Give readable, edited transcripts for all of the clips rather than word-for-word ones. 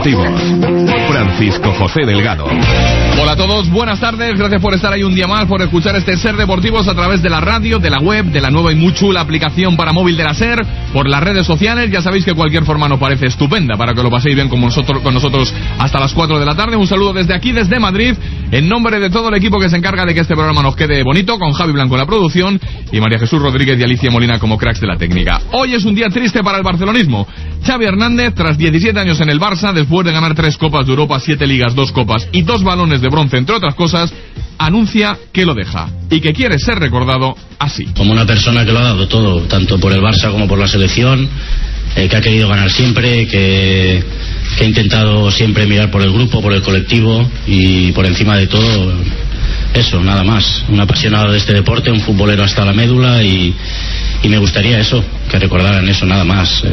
deportivos. Francisco José Delgado. Hola a todos, buenas tardes, gracias por estar ahí un día más, por escuchar este Ser Deportivos a través de la radio, de la web, de la nueva y muy chula aplicación para móvil de la Ser, por las redes sociales. Ya sabéis que cualquier forma nos parece estupenda para que lo paséis bien con nosotros hasta las 4 de la tarde. Un saludo desde aquí, desde Madrid, en nombre de todo el equipo que se encarga de que este programa nos quede bonito, con Javi Blanco en la producción y María Jesús Rodríguez y Alicia Molina como cracks de la técnica. Hoy es un día triste para el barcelonismo. Xavi Hernández, tras 17 años en el Barça, después de ganar 3 Copas de Europa, 7 Ligas, 2 Copas y 2 balones de bronce, entre otras cosas, anuncia que lo deja y que quiere ser recordado así. Como una persona que lo ha dado todo, tanto por el Barça como por la selección, que ha querido ganar siempre, que ha intentado siempre mirar por el grupo, por el colectivo y por encima de todo, eso, nada más. Un apasionado de este deporte, un futbolero hasta la médula y me gustaría eso, que recordaran eso, nada más.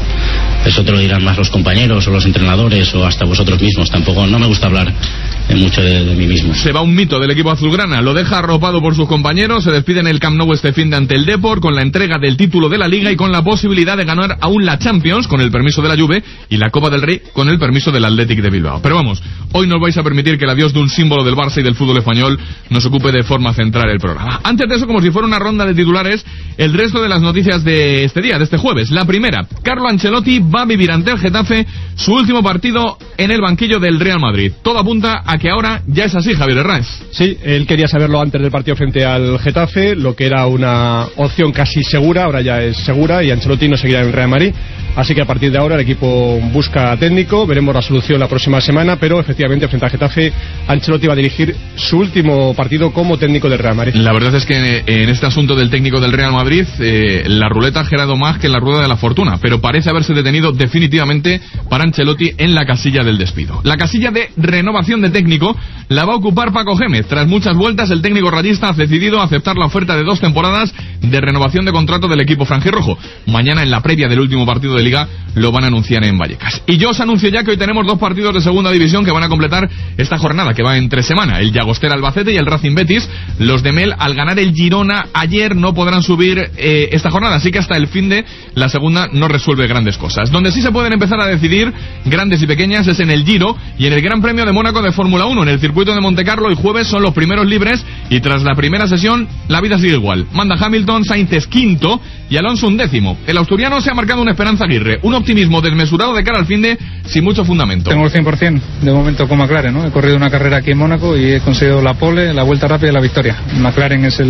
Eso te lo dirán más los compañeros o los entrenadores o hasta vosotros mismos. Tampoco, no me gusta hablar mucho de mí mismo. Se va un mito del equipo azulgrana, lo deja arropado por sus compañeros, se despide en el Camp Nou este fin de ante el Depor con la entrega del título de la Liga y con la posibilidad de ganar aún la Champions con el permiso de la Juve y la Copa del Rey con el permiso del Athletic de Bilbao. Pero vamos, hoy no os vais a permitir que el adiós de un símbolo del Barça y del fútbol español nos ocupe de forma central el programa. Antes de eso, como si fuera una ronda de titulares, el resto de las noticias de este día, de este jueves. La primera, Carlo Ancelotti va a vivir ante el Getafe su último partido en el banquillo del Real Madrid. Todo apunta a que ahora ya es así, Javier Hernández. Sí, él quería saberlo antes del partido frente al Getafe, lo que era una opción casi segura, ahora ya es segura y Ancelotti no seguirá en el Real Madrid. Así que a partir de ahora el equipo busca técnico, veremos la solución la próxima semana, pero efectivamente frente al Getafe Ancelotti va a dirigir su último partido como técnico del Real Madrid. La verdad es que en este asunto del técnico del Real Madrid la ruleta ha girado más que en la rueda de la fortuna, pero parece haberse detenido definitivamente para Ancelotti en la casilla del despido. La casilla de renovación de técnico la va a ocupar Paco Gémez. Tras muchas vueltas, el técnico rayista ha decidido aceptar la oferta de 2 temporadas de renovación de contrato del equipo franjirrojo. Mañana, en la previa del último partido de Liga, lo van a anunciar en Vallecas. Y yo os anuncio ya que hoy tenemos 2 partidos de segunda división que van a completar esta jornada, que va entre semana. El Llagostera Albacete y el Racing Betis. Los de Mel, al ganar el Girona ayer, no podrán subir esta jornada, así que hasta el fin de la segunda no resuelve grandes cosas. Donde sí se pueden empezar a decidir grandes y pequeñas es en el Giro y en el Gran Premio de Mónaco de Fórmula 1. En el circuito de Montecarlo, el jueves son los primeros libres y tras la primera sesión la vida sigue igual. Manda Hamilton, Sainz es quinto y Alonso 11º. El asturiano se ha marcado una Esperanza Aguirre, un optimismo desmesurado de cara al fin de sin mucho fundamento. Tengo el 100% de momento con McLaren, ¿no? He corrido una carrera aquí en Mónaco y he conseguido la pole, la vuelta rápida y la victoria. McLaren es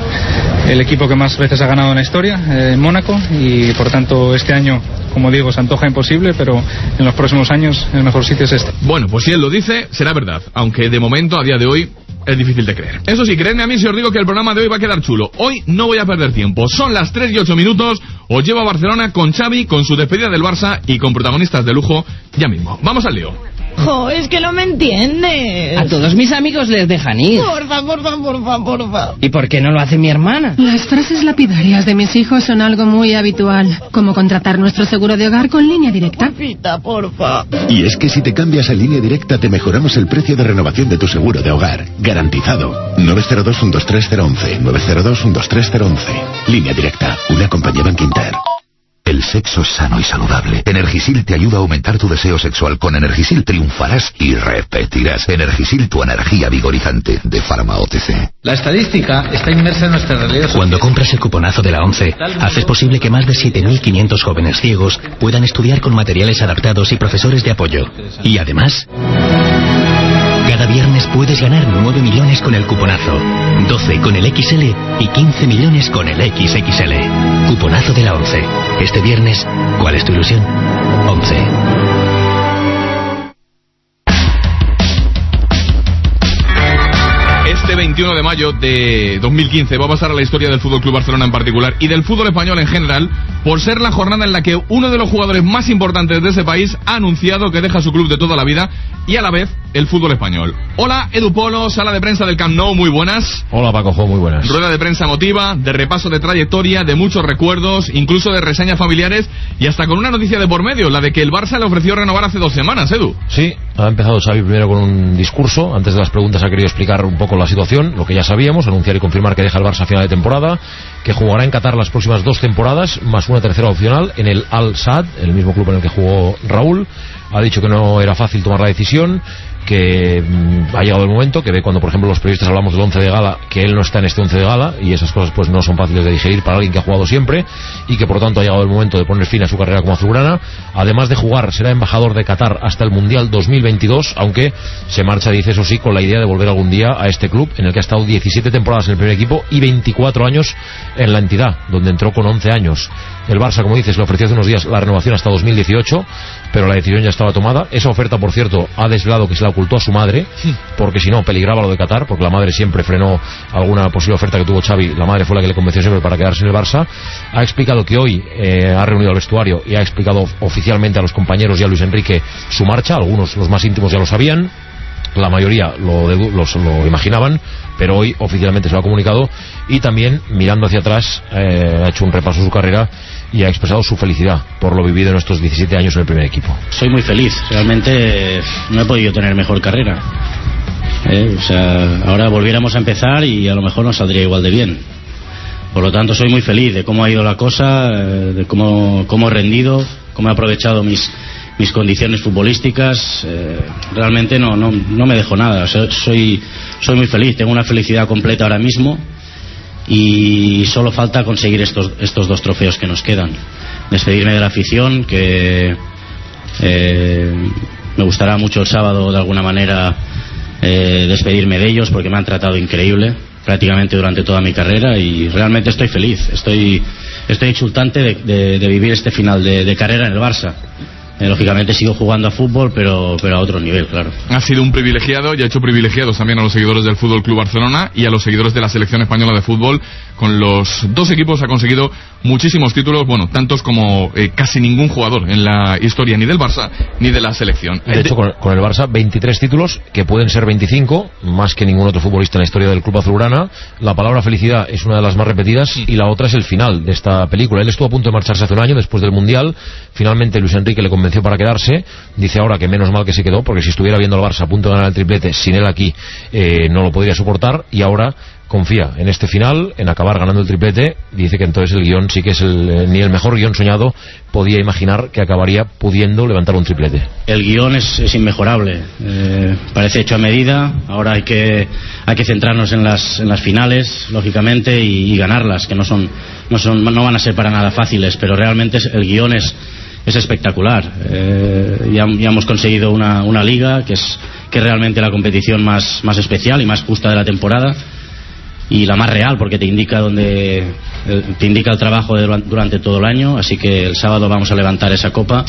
el equipo que más veces ha ganado en la historia en Mónaco y por tanto este año, como digo, se antoja imposible, pero en los próximos años el mejor sitio es este. Bueno, pues si él lo dice, será verdad, aunque de momento, a día de hoy, es difícil de creer. Eso sí, creedme a mí si os digo que el programa de hoy va a quedar chulo. Hoy no voy a perder tiempo. Son las 3 y 8 minutos. Os llevo a Barcelona con Xavi, con su despedida del Barça y con protagonistas de lujo ya mismo. Vamos al lío. ¡Jo, es que no me entiendes! A todos mis amigos les dejan ir. Porfa. ¿Y por qué no lo hace mi hermana? Las frases lapidarias de mis hijos son algo muy habitual, como contratar nuestro seguro de hogar con Línea Directa. Papita, porfa. Y es que si te cambias a Línea Directa te mejoramos el precio de renovación de tu seguro de hogar. Garantizado. 902-123-011. 902-123-011. Línea Directa. Una compañía Bankinter. El sexo es sano y saludable. Energisil te ayuda a aumentar tu deseo sexual. Con Energisil triunfarás y repetirás. Energisil, tu energía vigorizante, de Pharma OTC. La estadística está inmersa en nuestra realidad social. Cuando compras el cuponazo de la ONCE, haces posible que más de 7.500 jóvenes ciegos puedan estudiar con materiales adaptados y profesores de apoyo. Y además, cada viernes puedes ganar 9 millones con el cuponazo, 12 con el XL y 15 millones con el XXL. Cuponazo de la ONCE. Este viernes, ¿cuál es tu ilusión? 11. Este 21 de mayo de 2015 va a pasar a la historia del Fútbol Club Barcelona en particular y del fútbol español en general por ser la jornada en la que uno de los jugadores más importantes de ese país ha anunciado que deja su club de toda la vida y a la vez el fútbol español. Hola, Edu Polo, sala de prensa del Camp Nou, muy buenas. Hola, Paco, muy buenas. Rueda de prensa emotiva, de repaso de trayectoria, de muchos recuerdos, incluso de reseñas familiares y hasta con una noticia de por medio, la de que el Barça le ofreció renovar hace 2 semanas, Edu. Sí, ha empezado Xavi primero con un discurso, antes de las preguntas ha querido explicar un poco la situación, lo que ya sabíamos, anunciar y confirmar que deja el Barça a final de temporada, que jugará en Qatar las próximas 2 temporadas, más una tercera opcional en el Al Sadd, el mismo club en el que jugó Raúl. ha dicho que no era fácil tomar la decisión, que ha llegado el momento, que ve cuando por ejemplo los periodistas hablamos del 11 de gala, que él no está en este 11 de gala, y esas cosas pues no son fáciles de digerir para alguien que ha jugado siempre, y que por lo tanto ha llegado el momento de poner fin a su carrera como azulgrana. Además de jugar, será embajador de Qatar hasta el Mundial 2022, aunque se marcha, dice eso sí, con la idea de volver algún día a este club en el que ha estado 17 temporadas en el primer equipo y 24 años en la entidad, donde entró con 11 años. El Barça, como dices, le ofreció hace unos días la renovación hasta 2018, pero la decisión ya estaba tomada. Esa oferta, por cierto, ha desvelado que se la ocultó a su madre, porque si no, peligraba lo de Qatar, porque la madre siempre frenó alguna posible oferta que tuvo Xavi. La madre fue la que le convenció siempre para quedarse en el Barça. Ha explicado que hoy ha reunido al vestuario y ha explicado oficialmente a los compañeros y a Luis Enrique su marcha. Algunos, los más íntimos, ya lo sabían. La mayoría lo imaginaban, pero hoy oficialmente se lo ha comunicado, y también mirando hacia atrás ha hecho un repaso de su carrera y ha expresado su felicidad por lo vivido en estos 17 años en el primer equipo. Soy muy feliz, realmente no he podido tener mejor carrera. O sea, ahora volviéramos a empezar y a lo mejor nos saldría igual de bien. Por lo tanto, soy muy feliz de cómo ha ido la cosa, de cómo he rendido, cómo he aprovechado mis condiciones futbolísticas. Realmente no me dejo nada. O sea, soy muy feliz, tengo una felicidad completa ahora mismo, y solo falta conseguir estos 2 trofeos que nos quedan. Despedirme de la afición, que me gustará mucho el sábado de alguna manera despedirme de ellos, porque me han tratado increíble prácticamente durante toda mi carrera, y realmente estoy feliz, estoy exultante de vivir este final de carrera en el Barça. Lógicamente sigo jugando a fútbol, pero a otro nivel, claro. Ha sido un privilegiado y ha hecho privilegiados también a los seguidores del Fútbol Club Barcelona y a los seguidores de la selección española de fútbol. Con los 2 equipos ha conseguido muchísimos títulos, bueno, tantos como casi ningún jugador en la historia, ni del Barça ni de la selección. De hecho, con el Barça 23 títulos, que pueden ser 25, más que ningún otro futbolista en la historia del club azulgrana. La palabra felicidad es una de las más repetidas, y la otra es el final de esta película. Él estuvo a punto de marcharse hace un año, después del Mundial. Finalmente Luis Enrique le convenció para quedarse. Dice ahora que menos mal que se quedó, porque si estuviera viendo al Barça a punto de ganar el triplete sin él aquí, no lo podría soportar, y ahora confía en este final, en acabar ganando el triplete. Dice que entonces el guión sí que es ni el mejor guión soñado podía imaginar que acabaría pudiendo levantar un triplete. El guión es inmejorable, parece hecho a medida. Ahora hay que centrarnos en las finales, lógicamente, y ganarlas, que no van a ser para nada fáciles, pero realmente el guión es espectacular. Ya hemos conseguido una liga que es realmente la competición más especial y más justa de la temporada, y la más real, porque te indica el trabajo durante todo el año. Así que el sábado vamos a levantar esa copa,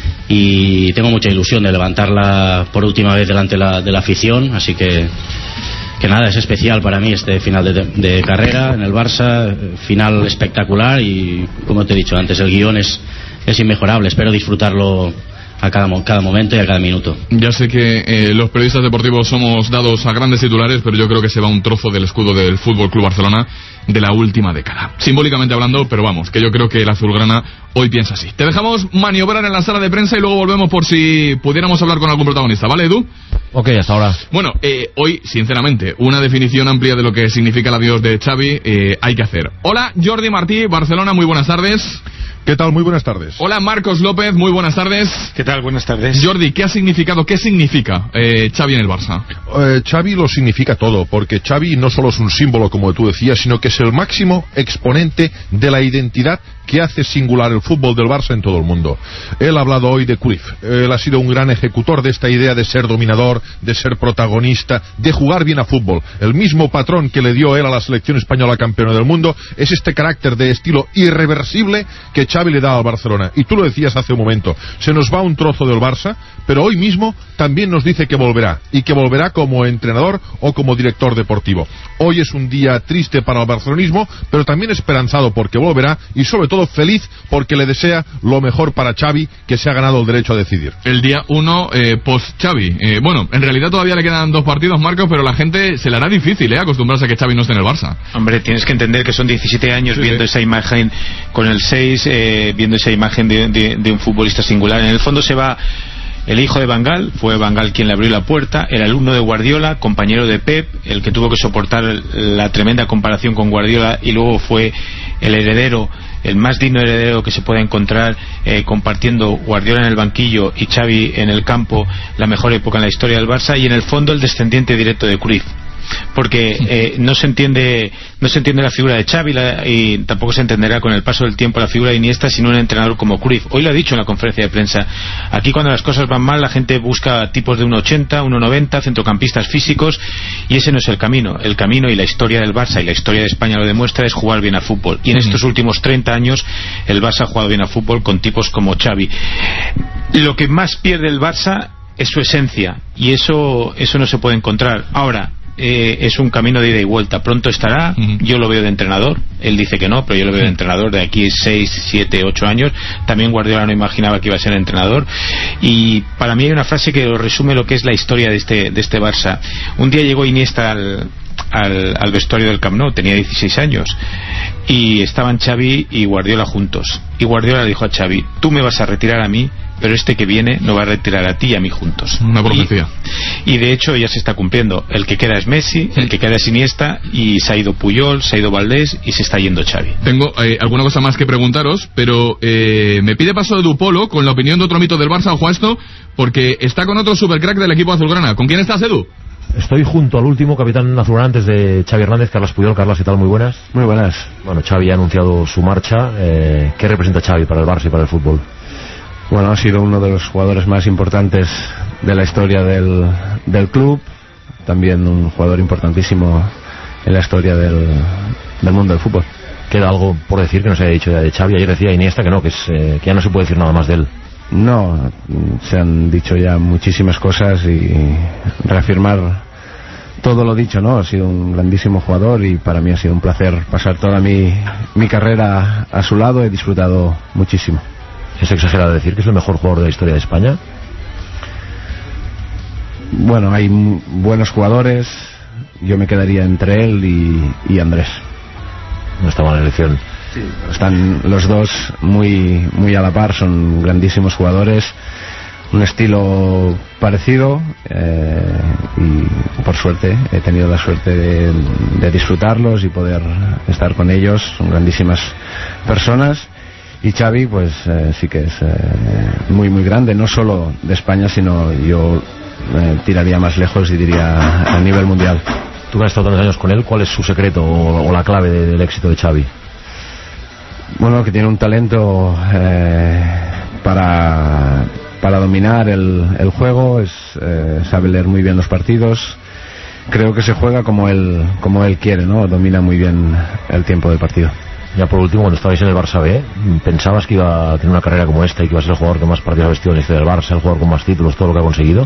y tengo mucha ilusión de levantarla por última vez delante de la afición. Así que nada, es especial para mí este final de carrera en el Barça, final espectacular, y como te he dicho antes, el guión es inmejorable. Espero disfrutarlo a cada momento y a cada minuto. Ya sé que los periodistas deportivos somos dados a grandes titulares, pero yo creo que se va un trozo del escudo del Fútbol Club Barcelona de la última década, simbólicamente hablando, pero vamos, que yo creo que el azulgrana hoy piensa así. Te dejamos maniobrar en la sala de prensa y luego volvemos por si pudiéramos hablar con algún protagonista, ¿vale, Edu? Ok, hasta ahora. Bueno, hoy, sinceramente, una definición amplia de lo que significa el adiós de Xavi hay que hacer. Hola, Jordi Martí, Barcelona, muy buenas tardes. ¿Qué tal? Muy buenas tardes. Hola, Marcos López, muy buenas tardes. ¿Qué tal? Buenas tardes. Jordi, ¿qué significa Xavi en el Barça? Xavi lo significa todo, porque Xavi no solo es un símbolo, como tú decías, sino que es el máximo exponente de la identidad que hace singular el fútbol del Barça en todo el mundo. Él ha hablado hoy de Cruyff. Él ha sido un gran ejecutor de esta idea de ser dominador, de ser protagonista, de jugar bien a fútbol. El mismo patrón que le dio él a la selección española campeona del mundo es este carácter de estilo irreversible que Xavi le da al Barcelona. Y tú lo decías hace un momento, se nos va un trozo del Barça, pero hoy mismo también nos dice que volverá, y que volverá como entrenador o como director deportivo. Hoy es un día triste para el barcelonismo, pero también esperanzado porque volverá, y sobre todo feliz porque le desea lo mejor para Xavi, que se ha ganado el derecho a decidir. El día 1 post-Xavi. Bueno, en realidad todavía le quedan 2 partidos, Marcos, pero la gente se le hará difícil acostumbrarse a que Xavi no esté en el Barça. Hombre, tienes que entender que son 17 años viendo esa imagen con el 6, viendo esa imagen de un futbolista singular. En el fondo se va el hijo de Van Gaal, fue Van Gaal quien le abrió la puerta, el alumno de Guardiola, compañero de Pep, el que tuvo que soportar la tremenda comparación con Guardiola, y luego fue el heredero, el más digno heredero que se pueda encontrar, compartiendo Guardiola en el banquillo y Xavi en el campo, la mejor época en la historia del Barça, y en el fondo el descendiente directo de Cruyff. Porque no se entiende la figura de Xavi y tampoco se entenderá con el paso del tiempo la figura de Iniesta sin un entrenador como Cruyff. Hoy lo ha dicho en la conferencia de prensa. Aquí, cuando las cosas van mal, la gente busca tipos de 1,80, 1,90, centrocampistas físicos, y ese no es el camino. El camino, y la historia del Barça y la historia de España lo demuestra, es jugar bien al fútbol. Y en estos últimos 30 años el Barça ha jugado bien al fútbol con tipos como Xavi. Lo que más pierde el Barça es su esencia, y eso no se puede encontrar. Ahora, es un camino de ida y vuelta. Pronto estará, yo lo veo de entrenador, él dice que no, pero yo lo veo de entrenador de aquí 6, 7, 8 años. También Guardiola no imaginaba que iba a ser entrenador, y para mí hay una frase que resume lo que es la historia de este Barça. Un día llegó Iniesta al vestuario del Camp Nou, tenía 16 años, y estaban Xavi y Guardiola juntos, y Guardiola le dijo a Xavi: tú me vas a retirar a mí, pero este que viene no va a retirar a ti y a mí juntos. Una profecía. Y de hecho ya se está cumpliendo. El que queda es Messi, el que queda es Iniesta, y se ha ido Puyol, se ha ido Valdés, y se está yendo Xavi. Tengo alguna cosa más que preguntaros, pero me pide paso Edu Polo con la opinión de otro mito del Barça. Ojo a esto, porque está con otro supercrack del equipo azulgrana. ¿Con quién estás, Edu? Estoy junto al último capitán azulgrana antes de Xavi Hernández, Carlas Puyol. Carlas, ¿qué tal? Muy buenas. Muy buenas. Bueno, Xavi ha anunciado su marcha. ¿Qué representa Xavi para el Barça y para el fútbol? Bueno, ha sido uno de los jugadores más importantes de la historia del club, también un jugador importantísimo en la historia del mundo del fútbol. ¿Queda algo por decir que no se haya dicho ya de Xavi? Ayer decía Iniesta que no, que ya no se puede decir nada más de él. No, se han dicho ya muchísimas cosas, y reafirmar todo lo dicho, ¿no? Ha sido un grandísimo jugador, y para mí ha sido un placer pasar toda mi carrera a su lado. He disfrutado muchísimo. ¿Es exagerado decir que es el mejor jugador de la historia de España? Bueno, hay buenos jugadores. Yo me quedaría entre él y Andrés. No está mala elección. Sí, están los dos muy a la par. Son grandísimos jugadores, un estilo parecido, y por suerte he tenido la suerte de disfrutarlos y poder estar con ellos. Son grandísimas personas. Y Xavi, pues sí que es muy grande, no solo de España, sino yo tiraría más lejos y diría a nivel mundial. Tú que has estado tantos años con él, ¿cuál es su secreto o la clave del éxito de Xavi? Bueno, que tiene un talento para dominar el juego, sabe leer muy bien los partidos. Creo que se juega como él quiere, ¿no? Domina muy bien el tiempo del partido. Ya por último, cuando estabais en el Barça B, ¿pensabas que iba a tener una carrera como esta y que iba a ser el jugador que más partidos ha vestido en la historia del Barça, el jugador con más títulos, todo lo que ha conseguido?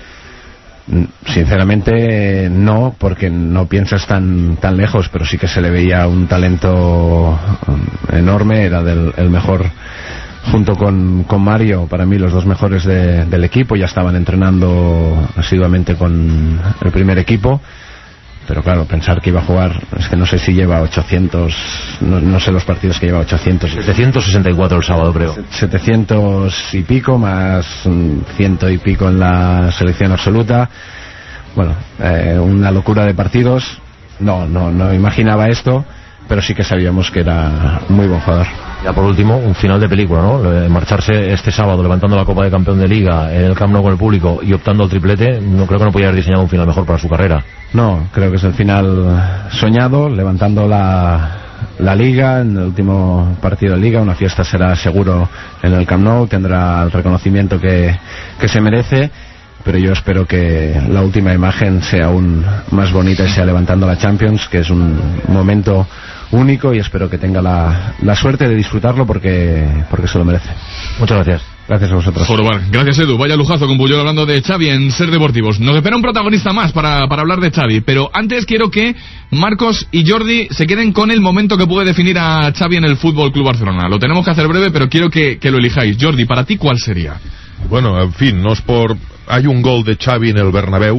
Sinceramente no, porque no piensas tan lejos, pero sí que se le veía un talento enorme. Era el mejor, junto con Mario, para mí los dos mejores del equipo. Ya estaban entrenando asiduamente con el primer equipo. Pero claro, pensar que iba a jugar, es que no sé si lleva 800, no sé los partidos que lleva, 800. 764 el sábado, creo. 700 y pico, más 100 y pico en la selección absoluta. Bueno, una locura de partidos. No imaginaba esto, pero sí que sabíamos que era muy buen jugador. Ya por último, un final de película, ¿no? Marcharse este sábado levantando la Copa de Campeón de Liga en el Camp Nou con el público y optando al triplete, no creo que no podía haber diseñado un final mejor para su carrera. No, creo que es el final soñado, levantando la Liga en el último partido de Liga. Una fiesta será seguro en el Camp Nou, tendrá el reconocimiento que se merece, pero yo espero que la última imagen sea aún más bonita y sea levantando la Champions, que es un momento único, y espero que tenga la suerte de disfrutarlo porque se lo merece. Muchas gracias. Gracias a vosotros. Jorobar. Gracias, Edu. Vaya lujazo con Puyol hablando de Xavi en Ser Deportivos. Nos espera un protagonista más para hablar de Xavi, pero antes quiero que Marcos y Jordi se queden con el momento que puede definir a Xavi en el Fútbol Club Barcelona. Lo tenemos que hacer breve, pero quiero que lo elijáis. Jordi, para ti, ¿cuál sería? Bueno, en fin, no es por... Hay un gol de Xavi en el Bernabéu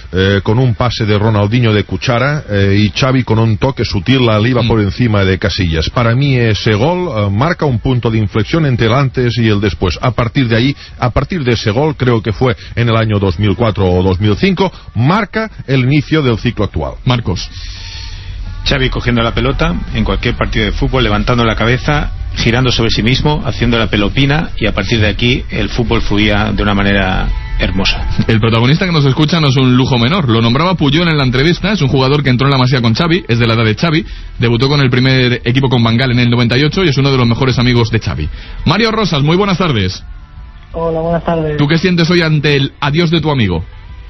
con un pase de Ronaldinho de cuchara, y Xavi con un toque sutil la iba por encima de Casillas. Para mí ese gol marca un punto de inflexión entre el antes y el después. A partir de ahí, a partir de ese gol, creo que fue en el año 2004 o 2005, marca el inicio del ciclo actual. Marcos. Xavi cogiendo la pelota en cualquier partido de fútbol, levantando la cabeza, girando sobre sí mismo, haciendo la pelopina, y a partir de aquí el fútbol fluía de una manera hermosa. El protagonista que nos escucha no es un lujo menor. Lo nombraba Puyol en la entrevista. Es un jugador que entró en la Masía con Xavi, es de la edad de Xavi, debutó con el primer equipo con Van Gaal en el 98 y es uno de los mejores amigos de Xavi. Mario Rosas, muy buenas tardes. Hola, buenas tardes. ¿Tú qué sientes hoy ante el adiós de tu amigo?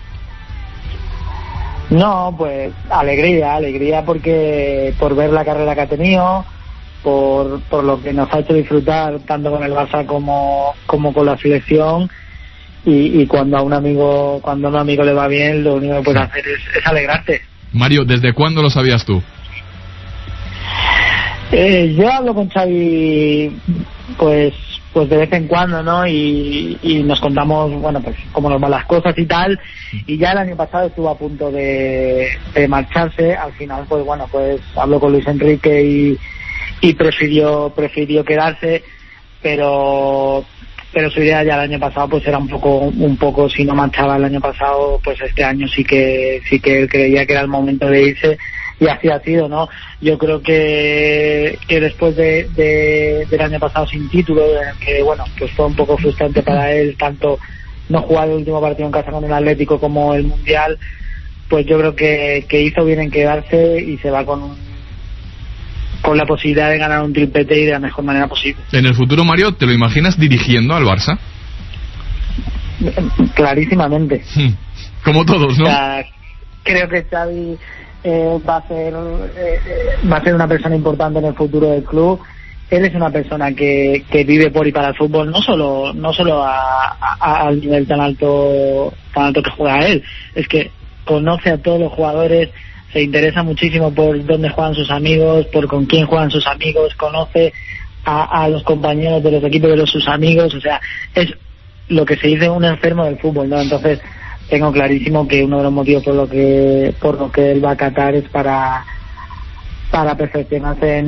No, pues alegría porque por ver la carrera que ha tenido, por lo que nos ha hecho disfrutar tanto con el Barça como con la selección, y cuando a un amigo le va bien, lo único que puedes hacer es alegrarte. Mario, ¿desde cuándo lo sabías tú? Yo hablo con Xavi pues de vez en cuando, ¿no? Y nos contamos, bueno, pues cómo nos van las cosas y tal. Y ya el año pasado estuvo a punto de marcharse. Al final, pues bueno, pues habló con Luis Enrique y prefirió quedarse, pero su idea ya el año pasado pues era un poco si no marchaba el año pasado, pues este año sí que él creía que era el momento de irse. Y así ha sido, ¿no? Yo creo que después del año pasado sin título, en el que, bueno, pues fue un poco frustrante para él, tanto no jugar el último partido en casa con el Atlético como el Mundial, pues yo creo que hizo bien en quedarse y se va con la posibilidad de ganar un triplete y de la mejor manera posible. En el futuro, Mario, ¿te lo imaginas dirigiendo al Barça? Clarísimamente. Como todos, ¿no? O sea, creo que Xavi va a ser una persona importante en el futuro del club. Él es una persona que vive por y para el fútbol, no solo al nivel tan alto que juega él, es que conoce a todos los jugadores, se interesa muchísimo por dónde juegan sus amigos, por con quién juegan sus amigos, conoce a los compañeros de los equipos de sus amigos. O sea, es lo que se dice un enfermo del fútbol, ¿no? Entonces tengo clarísimo que uno de los motivos por lo que él va a Qatar es para perfeccionarse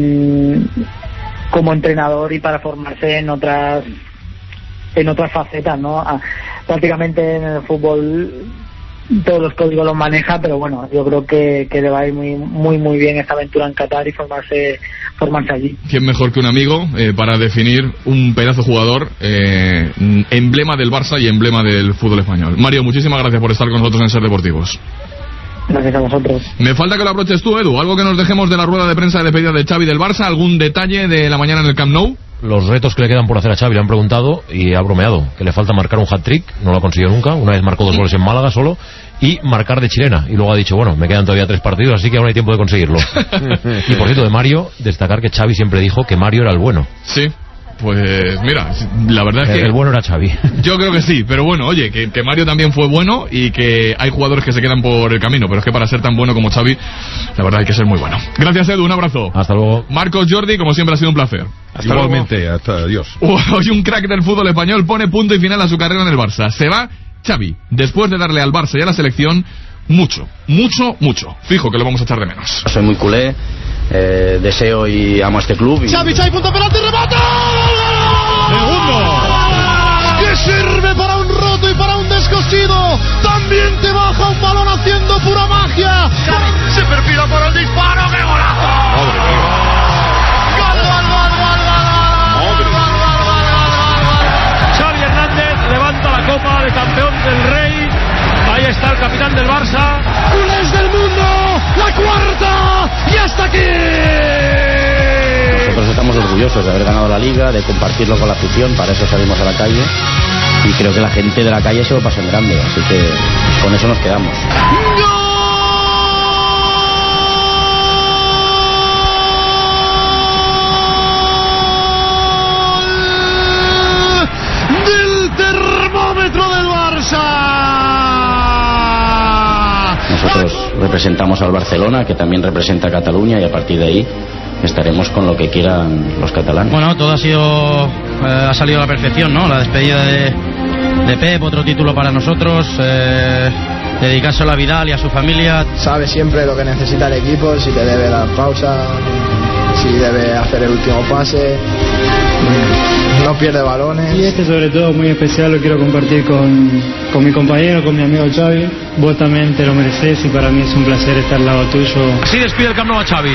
como entrenador y para formarse en otras facetas, ¿no? Prácticamente en el fútbol todos los códigos los maneja, pero bueno, yo creo que le va a ir muy bien esta aventura en Qatar y formarse allí. ¿Quién mejor que un amigo para definir un pedazo jugador, emblema del Barça y emblema del fútbol español? Mario, muchísimas gracias por estar con nosotros en Ser Deportivos. Gracias a vosotros. Me falta que lo aproches tú, Edu. ¿Algo que nos dejemos de la rueda de prensa de despedida de Xavi del Barça? ¿Algún detalle de la mañana en el Camp Nou? Los retos que le quedan por hacer a Xavi le han preguntado y ha bromeado que le falta marcar un hat-trick, no lo ha conseguido nunca, una vez marcó 2 goles en Málaga solo, y marcar de chilena, y luego ha dicho, bueno, me quedan todavía 3 partidos, así que aún hay tiempo de conseguirlo. Y por cierto, de Mario, destacar que Xavi siempre dijo que Mario era el bueno. Sí. Pues mira, la verdad es que el bueno era Xavi. Yo creo que sí, pero bueno, oye, que Mario también fue bueno y que hay jugadores que se quedan por el camino, pero es que para ser tan bueno como Xavi, la verdad hay que ser muy bueno. Gracias, Edu, un abrazo. Hasta luego. Marcos, Jordi, como siempre ha sido un placer. Hasta igualmente, hasta adiós. Hoy un crack del fútbol español pone punto y final a su carrera en el Barça. Se va Xavi, después de darle al Barça y a la selección mucho. Fijo que lo vamos a echar de menos. Soy muy culé. Deseo y amo a este club. Xavi, punto penalti, remate. ¡Segundo! Que sirve para un roto y para un descosido. También te baja un balón haciendo pura magia. Xavi se perfila por el disparo. ¡Qué golazo! ¡Madre mía! Xavi Hernández levanta la copa de campeón del Rey. Ahí está el capitán del Barça. ¡Culés del mundo! ¡La cuarta! ¡Y hasta aquí! Nosotros estamos orgullosos de haber ganado la Liga, de compartirlo con la afición, para eso salimos a la calle. Y creo que la gente de la calle se lo pasa en grande, así que con eso nos quedamos. ¡Del termómetro del Barça! Nosotros representamos al Barcelona, que también representa a Cataluña, y a partir de ahí estaremos con lo que quieran los catalanes. Bueno, todo ha salido a la perfección, ¿no? La despedida de Pep, otro título para nosotros, dedicárselo a Vidal y a su familia. Sabe siempre lo que necesita el equipo, si te debe dar pausa, si debe hacer el último pase, no pierde balones. Y sobre todo muy especial lo quiero compartir con mi compañero, con mi amigo Xavi. Vos también te lo mereces y para mí es un placer estar al lado tuyo. Así despide el Camp Nou a Xavi.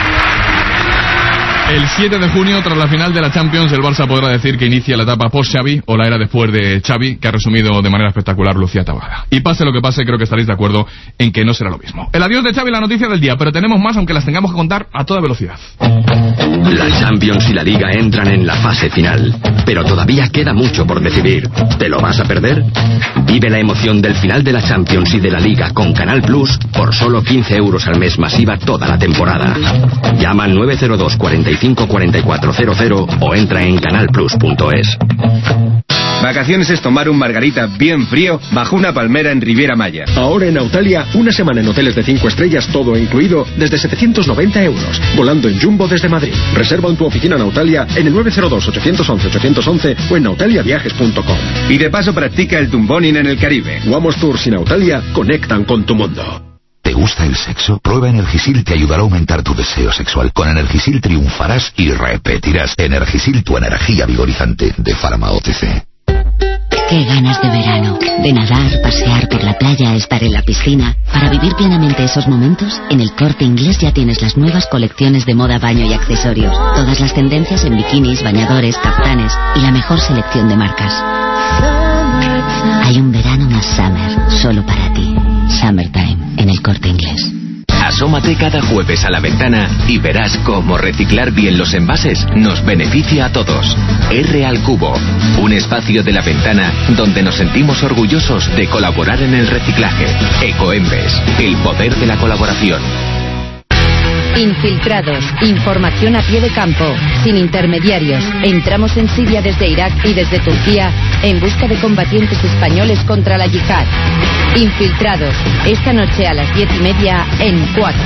El 7 de junio, tras la final de la Champions, el Barça podrá decir que inicia la etapa post-Xavi o la era después de Xavi, que ha resumido de manera espectacular Lucía Tabada. Y pase lo que pase, creo que estaréis de acuerdo en que no será lo mismo. El adiós de Xavi, la noticia del día, pero tenemos más, aunque las tengamos que contar a toda velocidad. La Champions y la Liga entran en la fase final, pero todavía queda mucho por decidir. ¿Te lo vas a perder? Vive la emoción del final de la Champions y de la Liga con Canal Plus por solo 15 euros al mes masiva toda la temporada. Llama al 902 45 4400 o entra en canalplus.es. Vacaciones es tomar un margarita bien frío bajo una palmera en Riviera Maya. Ahora en Autalia, una semana en hoteles de 5 estrellas, todo incluido, desde 790 euros. Volando en Jumbo desde Madrid. Reserva en tu oficina en Autalia en el 902-811-811 o en nautaliaviajes.com. Y de paso practica el tumboning en el Caribe. Guamos Tours en Autalia conectan con tu mundo. ¿Te gusta el sexo? Prueba Energisil, te ayudará a aumentar tu deseo sexual. Con Energisil triunfarás y repetirás. Energisil, tu energía vigorizante, de Pharma OTC. Qué ganas de verano, de nadar, pasear por la playa, estar en la piscina. Para vivir plenamente esos momentos, en El Corte Inglés ya tienes las nuevas colecciones de moda, baño y accesorios. Todas las tendencias en bikinis, bañadores, kaftanes y la mejor selección de marcas. Hay un verano más summer, solo para ti. Summertime, en El Corte Inglés. Asómate cada jueves a la ventana y verás cómo reciclar bien los envases nos beneficia a todos. R al Cubo, un espacio de la ventana donde nos sentimos orgullosos de colaborar en el reciclaje. Ecoembes, el poder de la colaboración. Infiltrados, información a pie de campo, sin intermediarios. Entramos en Siria desde Irak y desde Turquía en busca de combatientes españoles contra la yihad. Infiltrados, esta noche a las 10:30 en 4.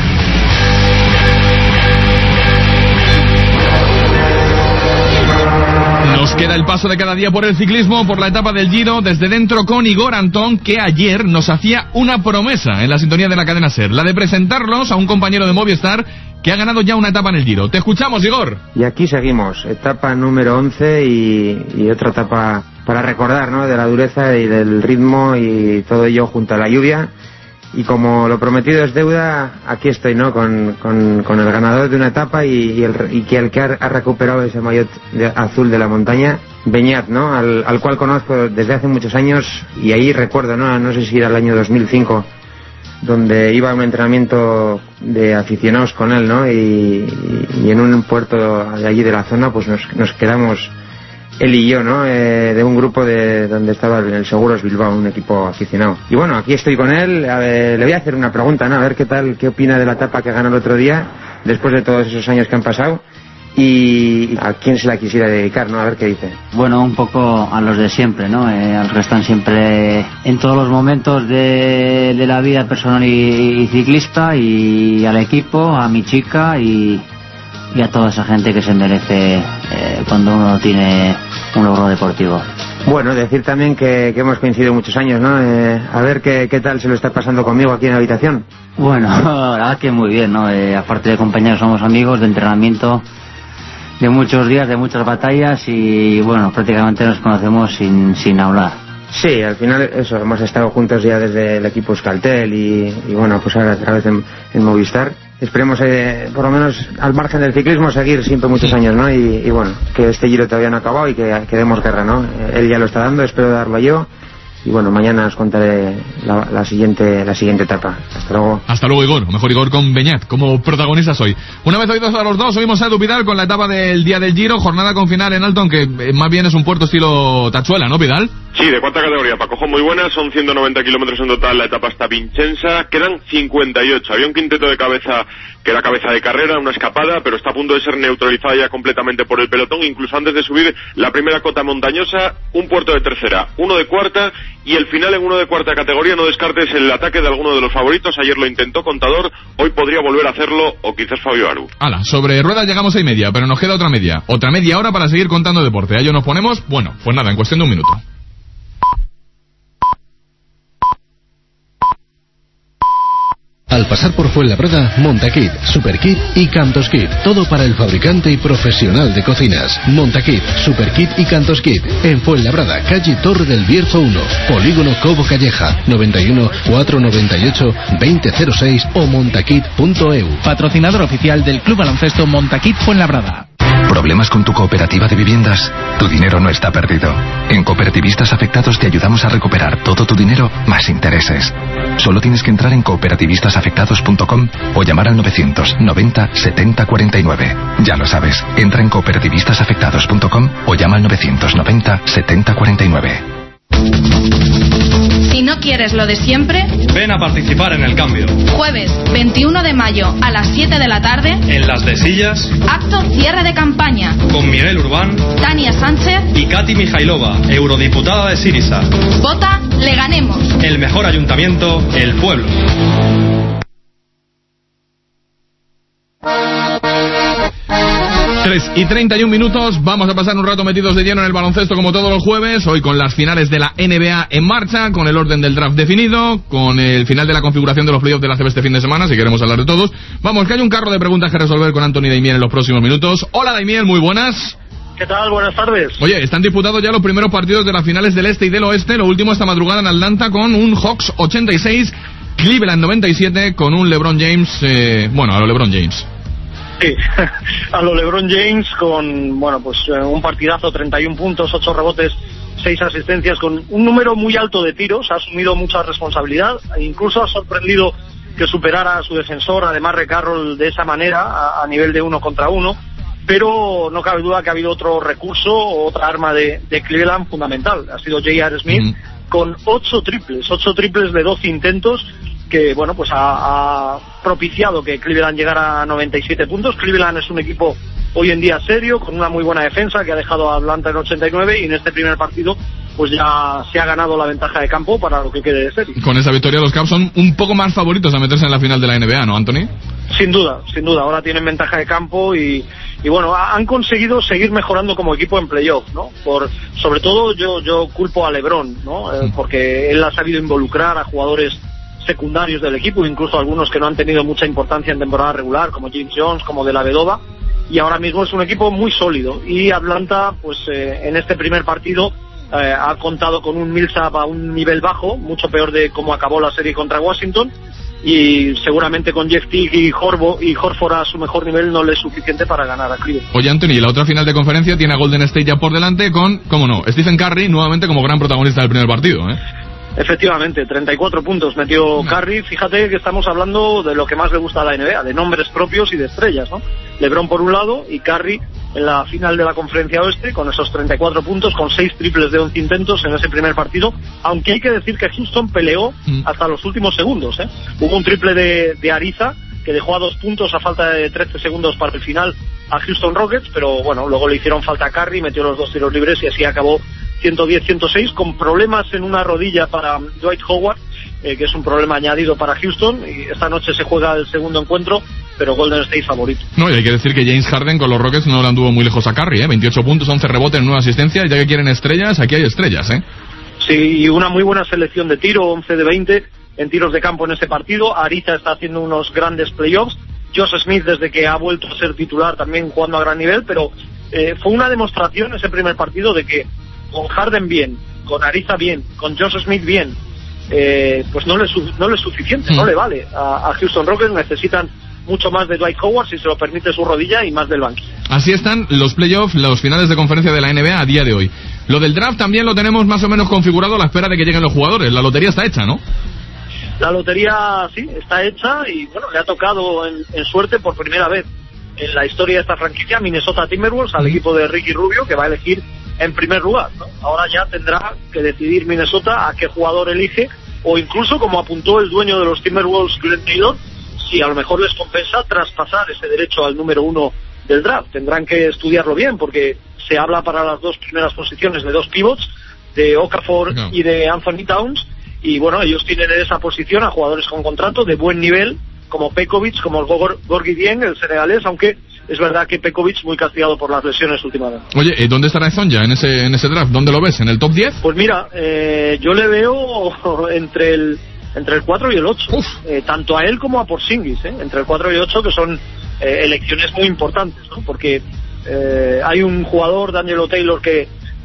Nos queda el paso de cada día por el ciclismo, por la etapa del Giro, desde dentro con Igor Antón, que ayer nos hacía una promesa en la sintonía de la cadena SER, la de presentarnos a un compañero de Movistar que ha ganado ya una etapa en el Giro. Te escuchamos, Igor. Y aquí seguimos, etapa número 11 y otra etapa para recordar, ¿no?, de la dureza y del ritmo y todo ello junto a la lluvia. Y como lo prometido es deuda, aquí estoy, ¿no?, con el ganador de una etapa y el que ha recuperado ese maillot azul de la montaña, Beñat, ¿no?, al cual conozco desde hace muchos años. Y ahí recuerdo, no sé si era el año 2005, donde iba a un entrenamiento de aficionados con él, ¿no?, y en un puerto de allí de la zona pues nos quedamos él y yo, ¿no?, de un grupo de donde estaba el Seguros Bilbao, un equipo aficionado. Y bueno, aquí estoy con él. Le voy a hacer una pregunta, ¿no?, a ver qué opina de la etapa que ganó el otro día, después de todos esos años que han pasado, y a quién se la quisiera dedicar, ¿no?, a ver qué dice. Bueno, un poco a los de siempre, ¿no?, a los que están siempre en todos los momentos de la vida personal y ciclista, y al equipo, a mi chica y a toda esa gente que se merece cuando uno tiene un logro deportivo. Bueno, decir también que hemos coincidido muchos años, ¿no? A ver qué tal se lo está pasando conmigo aquí en la habitación. Bueno, la verdad que muy bien, ¿no? Aparte de compañeros, somos amigos de entrenamiento, de muchos días, de muchas batallas, y bueno, prácticamente nos conocemos sin hablar. Sí, al final eso, hemos estado juntos ya desde el equipo Euskaltel y bueno, pues ahora otra vez en Movistar. Esperemos, por lo menos al margen del ciclismo, seguir siempre muchos años, ¿no? Y bueno, que este Giro todavía no ha acabado y que demos guerra, ¿no? Él ya lo está dando, espero darlo yo. Y bueno, mañana os contaré la siguiente etapa. Hasta luego. Hasta luego, Igor. O mejor, Igor con Beñat como protagonistas hoy. Una vez oídos a los dos, oímos a Edu Vidal con la etapa del día del Giro, jornada con final en alto, aunque más bien es un puerto estilo Tachuela, ¿no, Vidal? Sí, de cuarta categoría, Paco, muy buena, son 190 kilómetros en total, la etapa está Vincenza, quedan 58, había un quinteto de cabeza que era cabeza de carrera, una escapada, pero está a punto de ser neutralizada ya completamente por el pelotón, incluso antes de subir la primera cota montañosa, un puerto de tercera, uno de cuarta, y el final en uno de cuarta categoría. No descartes el ataque de alguno de los favoritos, ayer lo intentó Contador, hoy podría volver a hacerlo, o quizás Fabio Aru. Hala, sobre ruedas llegamos a 1:30, pero nos queda otra media hora para seguir contando deporte. ¿A ello nos ponemos? Bueno, pues nada, en cuestión de un minuto. Al pasar por Fuenlabrada, Montakit, Superkit y Cantoskit. Todo para el fabricante y profesional de cocinas. Montakit, Superkit y Cantoskit. En Fuenlabrada, calle Torre del Bierzo 1, Polígono Cobo Calleja, 91 498 2006 o montakit.eu. Patrocinador oficial del Club Baloncesto Montakit Fuenlabrada. ¿Problemas con tu cooperativa de viviendas? Tu dinero no está perdido. En Cooperativistas Afectados te ayudamos a recuperar todo tu dinero más intereses. Solo tienes que entrar en cooperativistasafectados.com o llamar al 990 70 49. Ya lo sabes, entra en cooperativistasafectados.com o llama al 990 70 49. Si no quieres lo de siempre, ven a participar en el cambio. Jueves 21 de mayo a las 7 de la tarde, en Las de Sillas, acto cierre de campaña con Miguel Urbán, Tania Sánchez y Katy Mijailova, eurodiputada de Syriza. Vota Le Ganemos. El mejor ayuntamiento, el pueblo. 3:31, vamos a pasar un rato metidos de lleno en el baloncesto como todos los jueves, hoy con las finales de la NBA en marcha, con el orden del draft definido, con el final de la configuración de los playoffs de la CB este fin de semana, si queremos hablar de todos. Vamos, que hay un carro de preguntas que resolver con Anthony Daimiel en los próximos minutos. Hola Daimiel, muy buenas. ¿Qué tal? Buenas tardes. Oye, están disputados ya los primeros partidos de las finales del este y del oeste, lo último esta madrugada en Atlanta con un Hawks 86, Cleveland 97, con un LeBron James, a lo LeBron James. Sí, a lo LeBron James con, un partidazo, 31 puntos, 8 rebotes, 6 asistencias, con un número muy alto de tiros, ha asumido mucha responsabilidad, e incluso ha sorprendido que superara a su defensor, además de Carroll, de esa manera, a nivel de 1 contra 1, pero no cabe duda que ha habido otro recurso, otra arma de Cleveland fundamental, ha sido J.R. Smith, con 8 triples de 12 intentos, que ha propiciado que Cleveland llegara a 97 puntos. Cleveland es un equipo hoy en día serio, con una muy buena defensa, que ha dejado a Atlanta en 89, y en este primer partido pues ya se ha ganado la ventaja de campo para lo que quede de serie. Con esa victoria los Cavs son un poco más favoritos a meterse en la final de la NBA, ¿no, Anthony? Sin duda, ahora tienen ventaja de campo y han conseguido seguir mejorando como equipo en playoff, ¿no? Sobre todo yo culpo a LeBron, ¿no? Porque él ha sabido involucrar a jugadores secundarios del equipo, incluso algunos que no han tenido mucha importancia en temporada regular, como James Jones, como De La Vedova, y ahora mismo es un equipo muy sólido. Y Atlanta, en este primer partido ha contado con un Millsap a un nivel bajo, mucho peor de cómo acabó la serie contra Washington, y seguramente con Jeff Teague y Horford a su mejor nivel no le es suficiente para ganar a Cleveland. Oye, Anthony, la otra final de conferencia tiene a Golden State ya por delante con, cómo no, Stephen Curry nuevamente como gran protagonista del primer partido, ¿eh? Efectivamente, 34 puntos metió Curry. Fíjate que estamos hablando de lo que más le gusta a la NBA, de nombres propios y de estrellas, ¿no? LeBron por un lado y Curry en la final de la Conferencia Oeste con esos 34 puntos, con 6 triples de 11 intentos en ese primer partido, aunque hay que decir que Houston peleó hasta los últimos segundos, ¿eh? Hubo un triple de Ariza que dejó a 2 puntos a falta de 13 segundos para el final a Houston Rockets, pero luego le hicieron falta a Curry, metió los 2 tiros libres y así acabó 110-106, con problemas en una rodilla para Dwight Howard, que es un problema añadido para Houston, y esta noche se juega el segundo encuentro, pero Golden State favorito. No, y hay que decir que James Harden con los Rockets no le anduvo muy lejos a Curry, 28 puntos, 11 rebotes, 9 asistencias, ya que quieren estrellas, aquí hay estrellas, Sí, y una muy buena selección de tiro, 11 de 20 en tiros de campo en este partido. Ariza está haciendo unos grandes playoffs, Josh Smith desde que ha vuelto a ser titular también jugando a gran nivel, pero fue una demostración ese primer partido de que con Harden bien, con Ariza bien, con Josh Smith bien, pues no le es suficiente, no le vale. A Houston Rockets necesitan mucho más de Dwight Howard, si se lo permite su rodilla, y más del banquillo. Así están los playoffs, los finales de conferencia de la NBA a día de hoy. Lo del draft también lo tenemos más o menos configurado a la espera de que lleguen los jugadores. La lotería está hecha, ¿no? La lotería, sí, está hecha y le ha tocado en suerte por primera vez en la historia de esta franquicia Minnesota Timberwolves, al equipo de Ricky Rubio, que va a elegir en primer lugar, ¿no? Ahora ya tendrá que decidir Minnesota a qué jugador elige, o incluso, como apuntó el dueño de los Timberwolves, Glenn Taylor, si a lo mejor les compensa traspasar ese derecho al número 1 del draft. Tendrán que estudiarlo bien, porque se habla para las 2 primeras posiciones de 2 pivots, de Okafor y de Anthony Towns, y ellos tienen en esa posición a jugadores con contrato de buen nivel, como Pekovic, como Gorgui Dieng, el senegalés, aunque es verdad que Pekovic muy castigado por las lesiones últimamente. Oye, ¿dónde estará Zonja en ese draft? ¿Dónde lo ves? ¿En el top 10? Pues mira, yo le veo entre el entre el 4 y el 8, tanto a él como a Porzingis, entre el 4 y el 8, que son elecciones muy importantes, ¿no? Porque hay un jugador, D'Angelo Taylor, que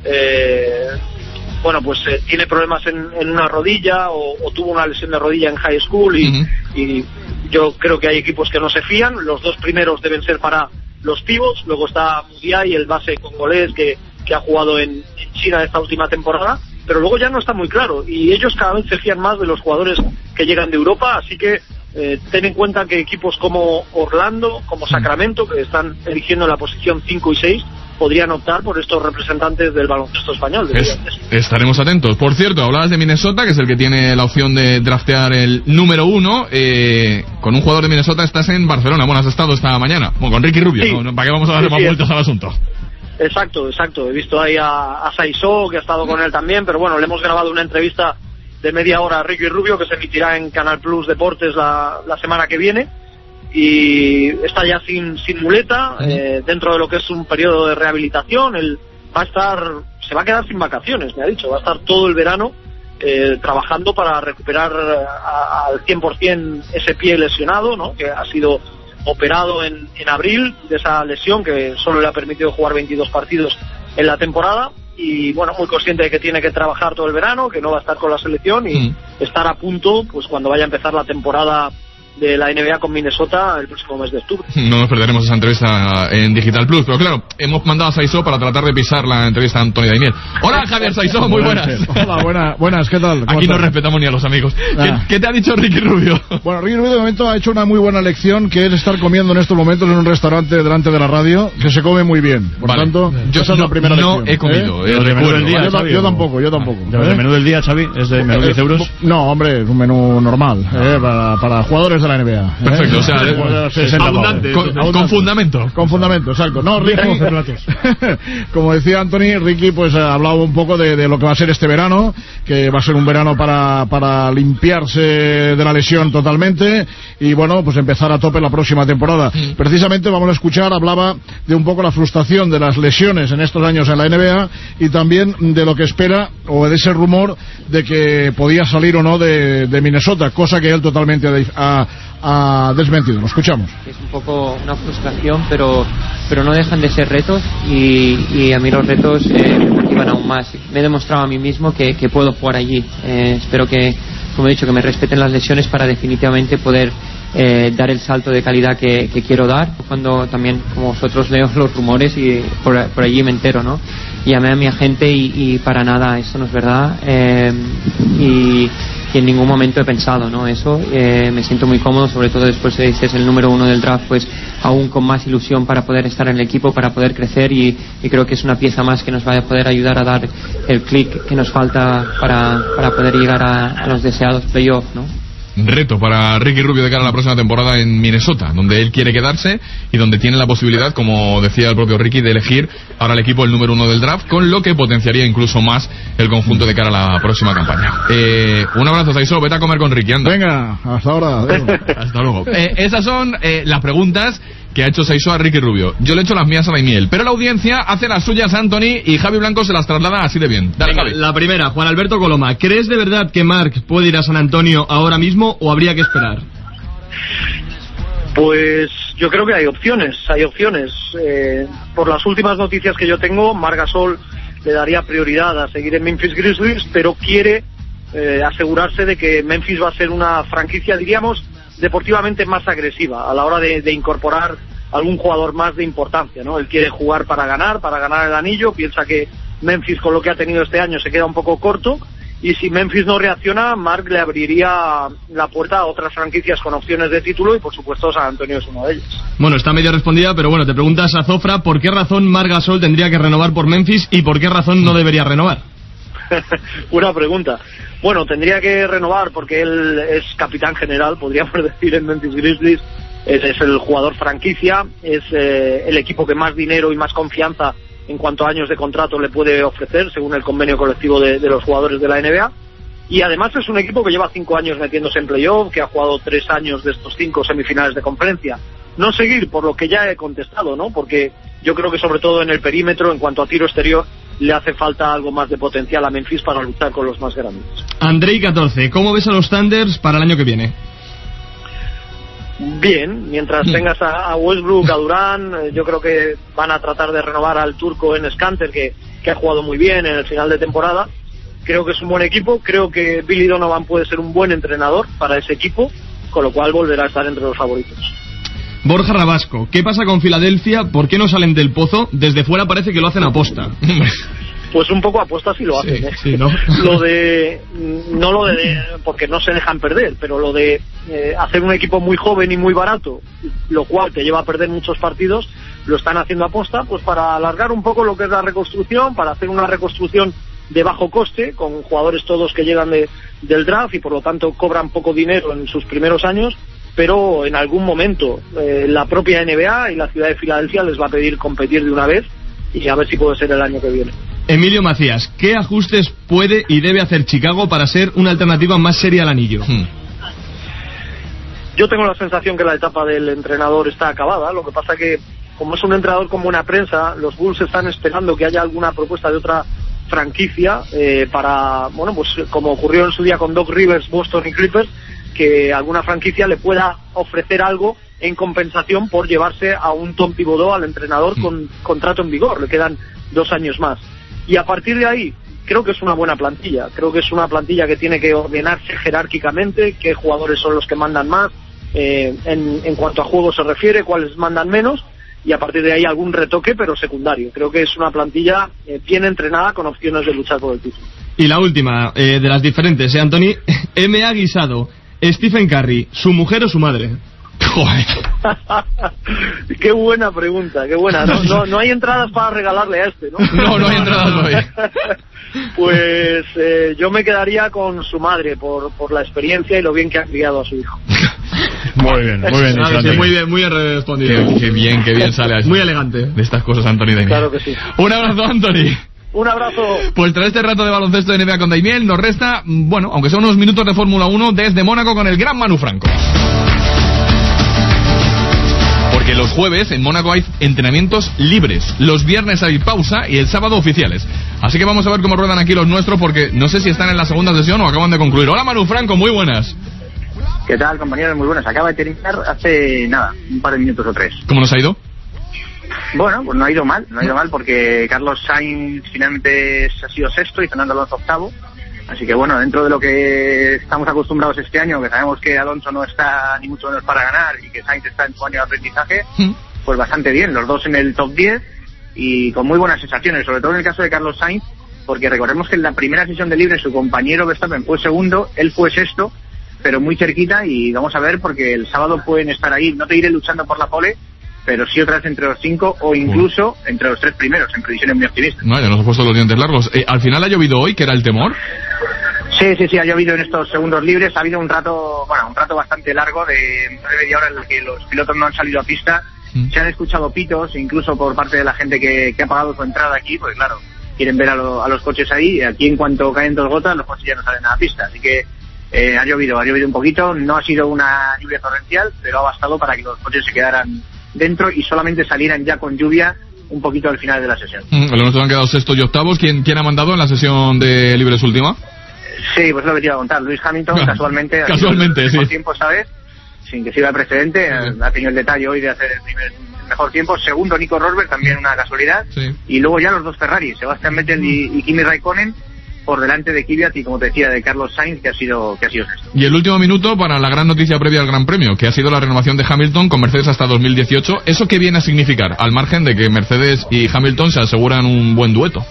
tiene problemas en una rodilla o tuvo una lesión de rodilla en high school y yo creo que hay equipos que no se fían. Los dos primeros deben ser para los pivots, luego está Mudiay, el base congolés que ha jugado en China esta última temporada, pero luego ya no está muy claro y ellos cada vez se fían más de los jugadores que llegan de Europa, así que ten en cuenta que equipos como Orlando, como Sacramento, que están eligiendo la posición 5 y 6, podrían optar por estos representantes del baloncesto español. Estaremos atentos. Por cierto, hablabas de Minnesota, que es el que tiene la opción de draftear el número 1. Con un jugador de Minnesota estás en Barcelona. Bueno, has estado esta mañana. Bueno, con Ricky Rubio. Sí. ¿No? ¿Para qué vamos a darle más vueltas al asunto? Exacto. He visto ahí a Saisó, que ha estado con él también, pero bueno, le hemos grabado una entrevista de media hora a Ricky Rubio, que se emitirá en Canal Plus Deportes la semana que viene. Y está ya sin muleta, dentro de lo que es un periodo de rehabilitación. Él se va a quedar sin vacaciones, me ha dicho, va a estar todo el verano trabajando para recuperar al 100% ese pie lesionado, ¿no? Que ha sido operado en abril de esa lesión que solo le ha permitido jugar 22 partidos en la temporada. Y bueno, muy consciente de que tiene que trabajar todo el verano, que no va a estar con la selección y estar a punto pues cuando vaya a empezar la temporada de la NBA con Minnesota el próximo mes de octubre. No nos perderemos esa entrevista en Digital Plus, pero claro, hemos mandado a Saisó para tratar de pisar la entrevista a Antonio Daimiel. Hola Javier Saisó, muy buenas. Hola, buenas, ¿qué tal? Aquí no respetamos ni a los amigos. ¿Qué te ha dicho Ricky Rubio? Bueno, Ricky Rubio de momento ha hecho una muy buena lección, que es estar comiendo en estos momentos en un restaurante delante de la radio, que se come muy bien. Por tanto, esa es la primera lección. No he comido, yo tampoco. ¿El menú del día, Xavi, es de menú 10 euros? No, hombre, es un menú normal, para jugadores de la NBA. Perfecto, o sea, abundante, con fundamento. Con fundamento, exacto. No, Ricky, como decía Anthony, Ricky pues ha hablado un poco de lo que va a ser este verano, que va a ser un verano para limpiarse de la lesión totalmente y bueno, pues empezar a tope la próxima temporada. Precisamente vamos a escuchar, hablaba de un poco la frustración de las lesiones en estos años en la NBA y también de lo que espera o de ese rumor de que podía salir o no de Minnesota, cosa que él totalmente ha desmentido. Lo escuchamos. Es un poco una frustración, pero no dejan de ser retos y a mí los retos me motivan aún más. Me he demostrado a mí mismo que puedo jugar allí. Espero que, como he dicho, que me respeten las lesiones para definitivamente poder dar el salto de calidad que quiero dar. Cuando también, como vosotros, leo los rumores y por allí me entero, ¿no? Llamé a mi agente y para nada, eso no es verdad. Y en ningún momento he pensado, ¿no? Eso, me siento muy cómodo, sobre todo después de ser el número 1 del draft, pues aún con más ilusión para poder estar en el equipo, para poder crecer y creo que es una pieza más que nos va a poder ayudar a dar el clic que nos falta para poder llegar a los deseados playoffs, ¿no? Reto para Ricky Rubio de cara a la próxima temporada en Minnesota, donde él quiere quedarse y donde tiene la posibilidad, como decía el propio Ricky, de elegir ahora el equipo el número 1 del draft, con lo que potenciaría incluso más el conjunto de cara a la próxima campaña. Un abrazo, Saisó, vete a comer con Ricky, anda. Venga, hasta ahora. Hasta luego. Esas son las preguntas que ha hecho Saisó a Ricky Rubio. Yo le he hecho las mías a Daimiel, pero la audiencia hace las suyas a Anthony y Javi Blanco se las traslada así de bien. Dale, Javi. La primera, Juan Alberto Coloma. ¿Crees de verdad que Marc puede ir a San Antonio ahora mismo o habría que esperar? Pues yo creo que hay opciones. Por las últimas noticias que yo tengo, Marc Gasol le daría prioridad a seguir en Memphis Grizzlies, pero quiere asegurarse de que Memphis va a ser una franquicia, diríamos, deportivamente más agresiva a la hora de incorporar algún jugador más de importancia, ¿no? Él quiere jugar para ganar el anillo, piensa que Memphis con lo que ha tenido este año se queda un poco corto y si Memphis no reacciona, Marc le abriría la puerta a otras franquicias con opciones de título y por supuesto San Antonio es uno de ellos. Bueno, está medio respondida, pero bueno, te preguntas a Zofra, ¿por qué razón Marc Gasol tendría que renovar por Memphis y por qué razón no debería renovar? Buena pregunta. Bueno, tendría que renovar porque él es capitán general, podríamos decir, en Memphis Grizzlies. Es el jugador franquicia, es el equipo que más dinero y más confianza en cuanto a años de contrato le puede ofrecer, según el convenio colectivo de los jugadores de la NBA. Y además es un equipo que lleva 5 años metiéndose en playoff, que ha jugado 3 años de estos 5 semifinales de conferencia. No seguir por lo que ya he contestado, ¿no? Porque yo creo que sobre todo en el perímetro, en cuanto a tiro exterior, le hace falta algo más de potencial a Memphis para luchar con los más grandes. Andrei 14, ¿cómo ves a los Thunders para el año que viene? Bien, mientras tengas a Westbrook, a Durant, yo creo que van a tratar de renovar al turco Enes Kanter, que ha jugado muy bien en el final de temporada. Creo que es un buen equipo, creo que Billy Donovan puede ser un buen entrenador para ese equipo, con lo cual volverá a estar entre los favoritos. Borja Rabasco, ¿qué pasa con Filadelfia? ¿Por qué no salen del pozo? Desde fuera parece que lo hacen aposta. Pues un poco aposta sí lo hacen, sí, ¿eh? Sí, ¿no? No lo de porque no se dejan perder, pero lo de hacer un equipo muy joven y muy barato, lo cual te lleva a perder muchos partidos, lo están haciendo aposta, pues para alargar un poco lo que es la reconstrucción, para hacer una reconstrucción de bajo coste, con jugadores todos que llegan del draft y por lo tanto cobran poco dinero en sus primeros años, pero en algún momento la propia NBA y la ciudad de Filadelfia les va a pedir competir de una vez, y a ver si puede ser el año que viene. Emilio Macías, ¿qué ajustes puede y debe hacer Chicago para ser una alternativa más seria al anillo? Yo tengo la sensación que la etapa del entrenador está acabada. Lo que pasa que, como es un entrenador con buena prensa, los Bulls están esperando que haya alguna propuesta de otra franquicia para, bueno, pues como ocurrió en su día con Doc Rivers, Boston y Clippers, que alguna franquicia le pueda ofrecer algo en compensación por llevarse a un Tom Thibodeau, al entrenador, con contrato en vigor. Le quedan 2 años más. Y a partir de ahí, creo que es una buena plantilla. Creo que es una plantilla que tiene que ordenarse jerárquicamente, qué jugadores son los que mandan más, en cuanto a juego se refiere, cuáles mandan menos, y a partir de ahí algún retoque, pero secundario. Creo que es una plantilla bien entrenada, con opciones de luchar por el título. Y la última, de las diferentes, Anthony, M.A. Guisado, Stephen Curry, ¿su mujer o su madre? Joder. Qué buena pregunta, qué buena. No hay entradas para regalarle a este, ¿no? No hay entradas hoy. Pues yo me quedaría con su madre por la experiencia y lo bien que ha criado a su hijo. Muy bien, muy bien respondido. Qué bien sale así. Muy elegante. De estas cosas, Anthony Daimiel. Claro que sí. Un abrazo, Anthony. Un abrazo. Pues tras este rato de baloncesto de NBA con Daimiel, nos resta, bueno, aunque son unos minutos de Fórmula 1 desde Mónaco con el gran Manu Franco. Porque los jueves en Mónaco hay entrenamientos libres, los viernes hay pausa y el sábado oficiales. Así que vamos a ver cómo ruedan aquí los nuestros, porque no sé si están en la segunda sesión o acaban de concluir. Hola Manu Franco, muy buenas. ¿Qué tal, compañeros? Muy buenas. Acaba de terminar hace un par de minutos o 3. ¿Cómo nos ha ido? Bueno, pues no ha ido mal porque Carlos Sainz finalmente ha sido sexto y Fernando Alonso octavo. Así que bueno, dentro de lo que estamos acostumbrados este año, que sabemos que Alonso no está ni mucho menos para ganar y que Sainz está en su año de aprendizaje, pues bastante bien, los dos en el top 10 y con muy buenas sensaciones, sobre todo en el caso de Carlos Sainz, porque recordemos que en la primera sesión de libre su compañero Verstappen fue segundo, él fue sexto, pero muy cerquita, y vamos a ver porque el sábado pueden estar ahí, no te iré luchando por la pole, pero sí otras entre los 5 o incluso entre los 3 primeros, en previsiones muy optimistas. No, ya nos ha puesto los dientes largos. ¿Al final ha llovido hoy, que era el temor? Sí, ha llovido en estos segundos libres. Ha habido un rato bastante largo de media hora en el que los pilotos no han salido a pista. Se han escuchado pitos, incluso por parte de la gente que ha pagado su entrada aquí, pues claro, quieren ver a los coches ahí. Aquí en cuanto caen 2 gotas, los coches ya no salen a la pista. Así que ha llovido un poquito. No ha sido una lluvia torrencial, pero ha bastado para que los coches se quedaran dentro y solamente salieran ya con lluvia un poquito al final de la sesión. Los nuestros han quedado sextos y octavos. ¿Quién ha mandado en la sesión de libres última? Sí, pues lo que te iba a contar. Lewis Hamilton, casualmente el mejor tiempo esta vez, sin que sirva de precedente. Ha tenido el detalle hoy de hacer el mejor tiempo. Segundo, Nico Rosberg, también una casualidad. Y luego ya los 2 Ferrari, Sebastian Vettel y Kimi Raikkonen, por delante de Kvyat y, como te decía, de Carlos Sainz, que ha sido sexto. Y el último minuto para la gran noticia previa al Gran Premio, que ha sido la renovación de Hamilton con Mercedes hasta 2018. ¿Eso qué viene a significar? Al margen de que Mercedes y Hamilton se aseguran un buen dueto.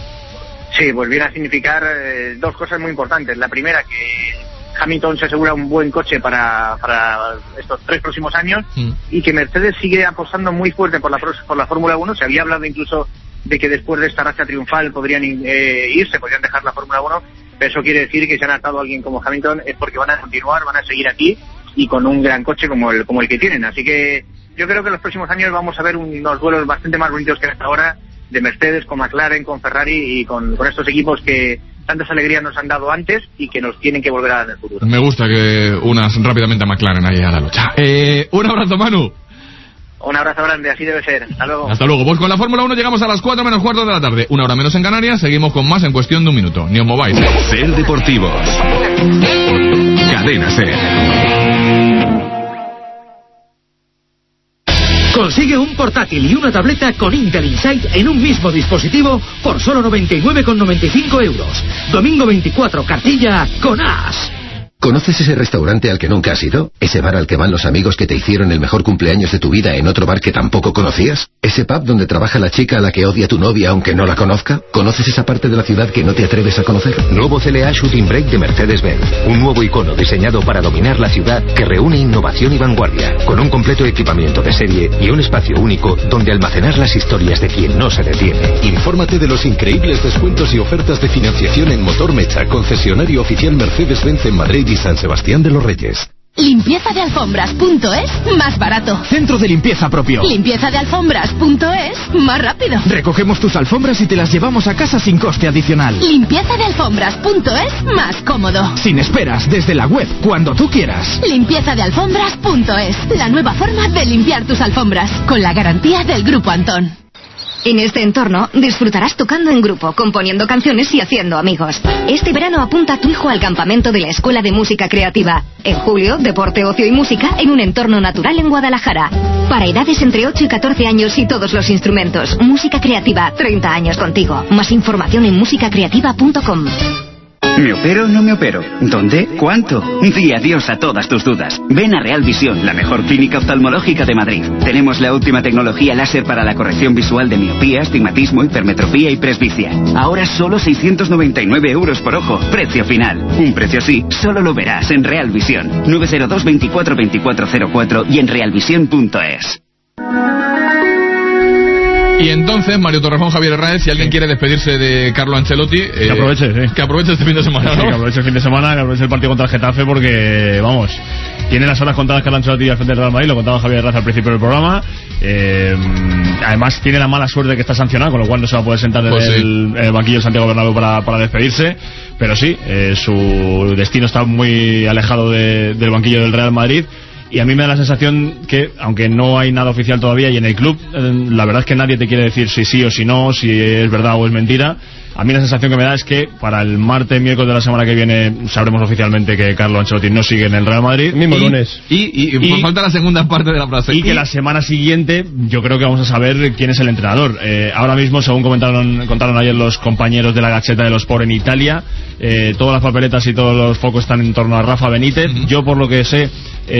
Sí, pues viene a significar 2 cosas muy importantes. La primera, que Hamilton se asegura un buen coche para estos 3 próximos años, y que Mercedes sigue apostando muy fuerte por la Fórmula 1. Se había hablado incluso de que después de esta racha triunfal podrían podrían dejar la Fórmula 1, pero eso quiere decir que si han atado a alguien como Hamilton es porque van a continuar, van a seguir aquí y con un gran coche como el que tienen. Así que yo creo que en los próximos años vamos a ver unos duelos bastante más bonitos que hasta ahora, de Mercedes con McLaren, con Ferrari y con estos equipos que tantas alegrías nos han dado antes y que nos tienen que volver a dar en el futuro. Me gusta que unas rápidamente a McLaren ahí a la lucha. Un abrazo, Manu. Un abrazo grande, así debe ser. Hasta luego. Hasta luego. Pues con la Fórmula 1 llegamos a las 4 menos cuarto de la tarde. 1 hora menos en Canarias. Seguimos con más en cuestión de un minuto. Ni os mováis. Ser Deportivos. Cadena Ser. Consigue un portátil y una tableta con Intel Insight en un mismo dispositivo por solo 99,95 euros. Domingo 24, cartilla con As. ¿Conoces ese restaurante al que nunca has ido? ¿Ese bar al que van los amigos que te hicieron el mejor cumpleaños de tu vida en otro bar que tampoco conocías? ¿Ese pub donde trabaja la chica a la que odia tu novia aunque no la conozca? ¿Conoces esa parte de la ciudad que no te atreves a conocer? Nuevo CLA Shooting Brake de Mercedes-Benz. Un nuevo icono diseñado para dominar la ciudad que reúne innovación y vanguardia, con un completo equipamiento de serie y un espacio único donde almacenar las historias de quien no se detiene. Infórmate de los increíbles descuentos y ofertas de financiación en Motor Mecha, concesionario oficial Mercedes-Benz en Madrid y San Sebastián de los Reyes. Limpieza de alfombras.es, más barato. Centro de limpieza propio. Limpieza de alfombras.es, más rápido. Recogemos tus alfombras y te las llevamos a casa sin coste adicional. Limpieza de alfombras.es, más cómodo. Sin esperas, desde la web, cuando tú quieras. Limpieza de alfombras.es, la nueva forma de limpiar tus alfombras, con la garantía del Grupo Antón. En este entorno disfrutarás tocando en grupo, componiendo canciones y haciendo amigos. Este verano apunta a tu hijo al campamento de la Escuela de Música Creativa. En julio, deporte, ocio y música en un entorno natural en Guadalajara. Para edades entre 8 y 14 años y todos los instrumentos. Música Creativa, 30 años contigo. Más información en musicacreativa.com. ¿Me opero o no me opero? ¿Dónde? ¿Cuánto? Di adiós a todas tus dudas. Ven a Real Visión, la mejor clínica oftalmológica de Madrid. Tenemos la última tecnología láser para la corrección visual de miopía, astigmatismo, hipermetropía y presbicia. Ahora solo 699 euros por ojo. Precio final. Un precio así solo lo verás en Real Visión. 902 24 2404 y en realvisión.es. Y entonces, Mario Torrejón, Javier Herráez, si alguien quiere despedirse de Carlo Ancelotti... que aproveche, sí. Que aproveche este fin de semana, ¿no? Sí, que aproveche el fin de semana, que aproveche el partido contra el Getafe, porque, vamos, tiene las horas contadas Carlo Ancelotti al frente del Real Madrid, lo contaba Javier Herráez al principio del programa. Además, tiene la mala suerte de que está sancionado, con lo cual no se va a poder sentar desde el banquillo de Santiago Bernabéu para despedirse. Pero sí, su destino está muy alejado del banquillo del Real Madrid. Y a mí me da la sensación que, aunque no hay nada oficial todavía, y en el club, la verdad es que nadie te quiere decir si sí o si no, si es verdad o es mentira. A mí la sensación que me da es que para el martes, miércoles de la semana que viene sabremos oficialmente que Carlo Ancelotti no sigue en el Real Madrid. Mismo lunes. Y falta la segunda parte de la frase. Y que la semana siguiente yo creo que vamos a saber quién es el entrenador. Ahora mismo, según contaron ayer los compañeros de la Gazzetta dello Sport en Italia, todas las papeletas y todos los focos están en torno a Rafa Benítez. Yo, por lo que sé,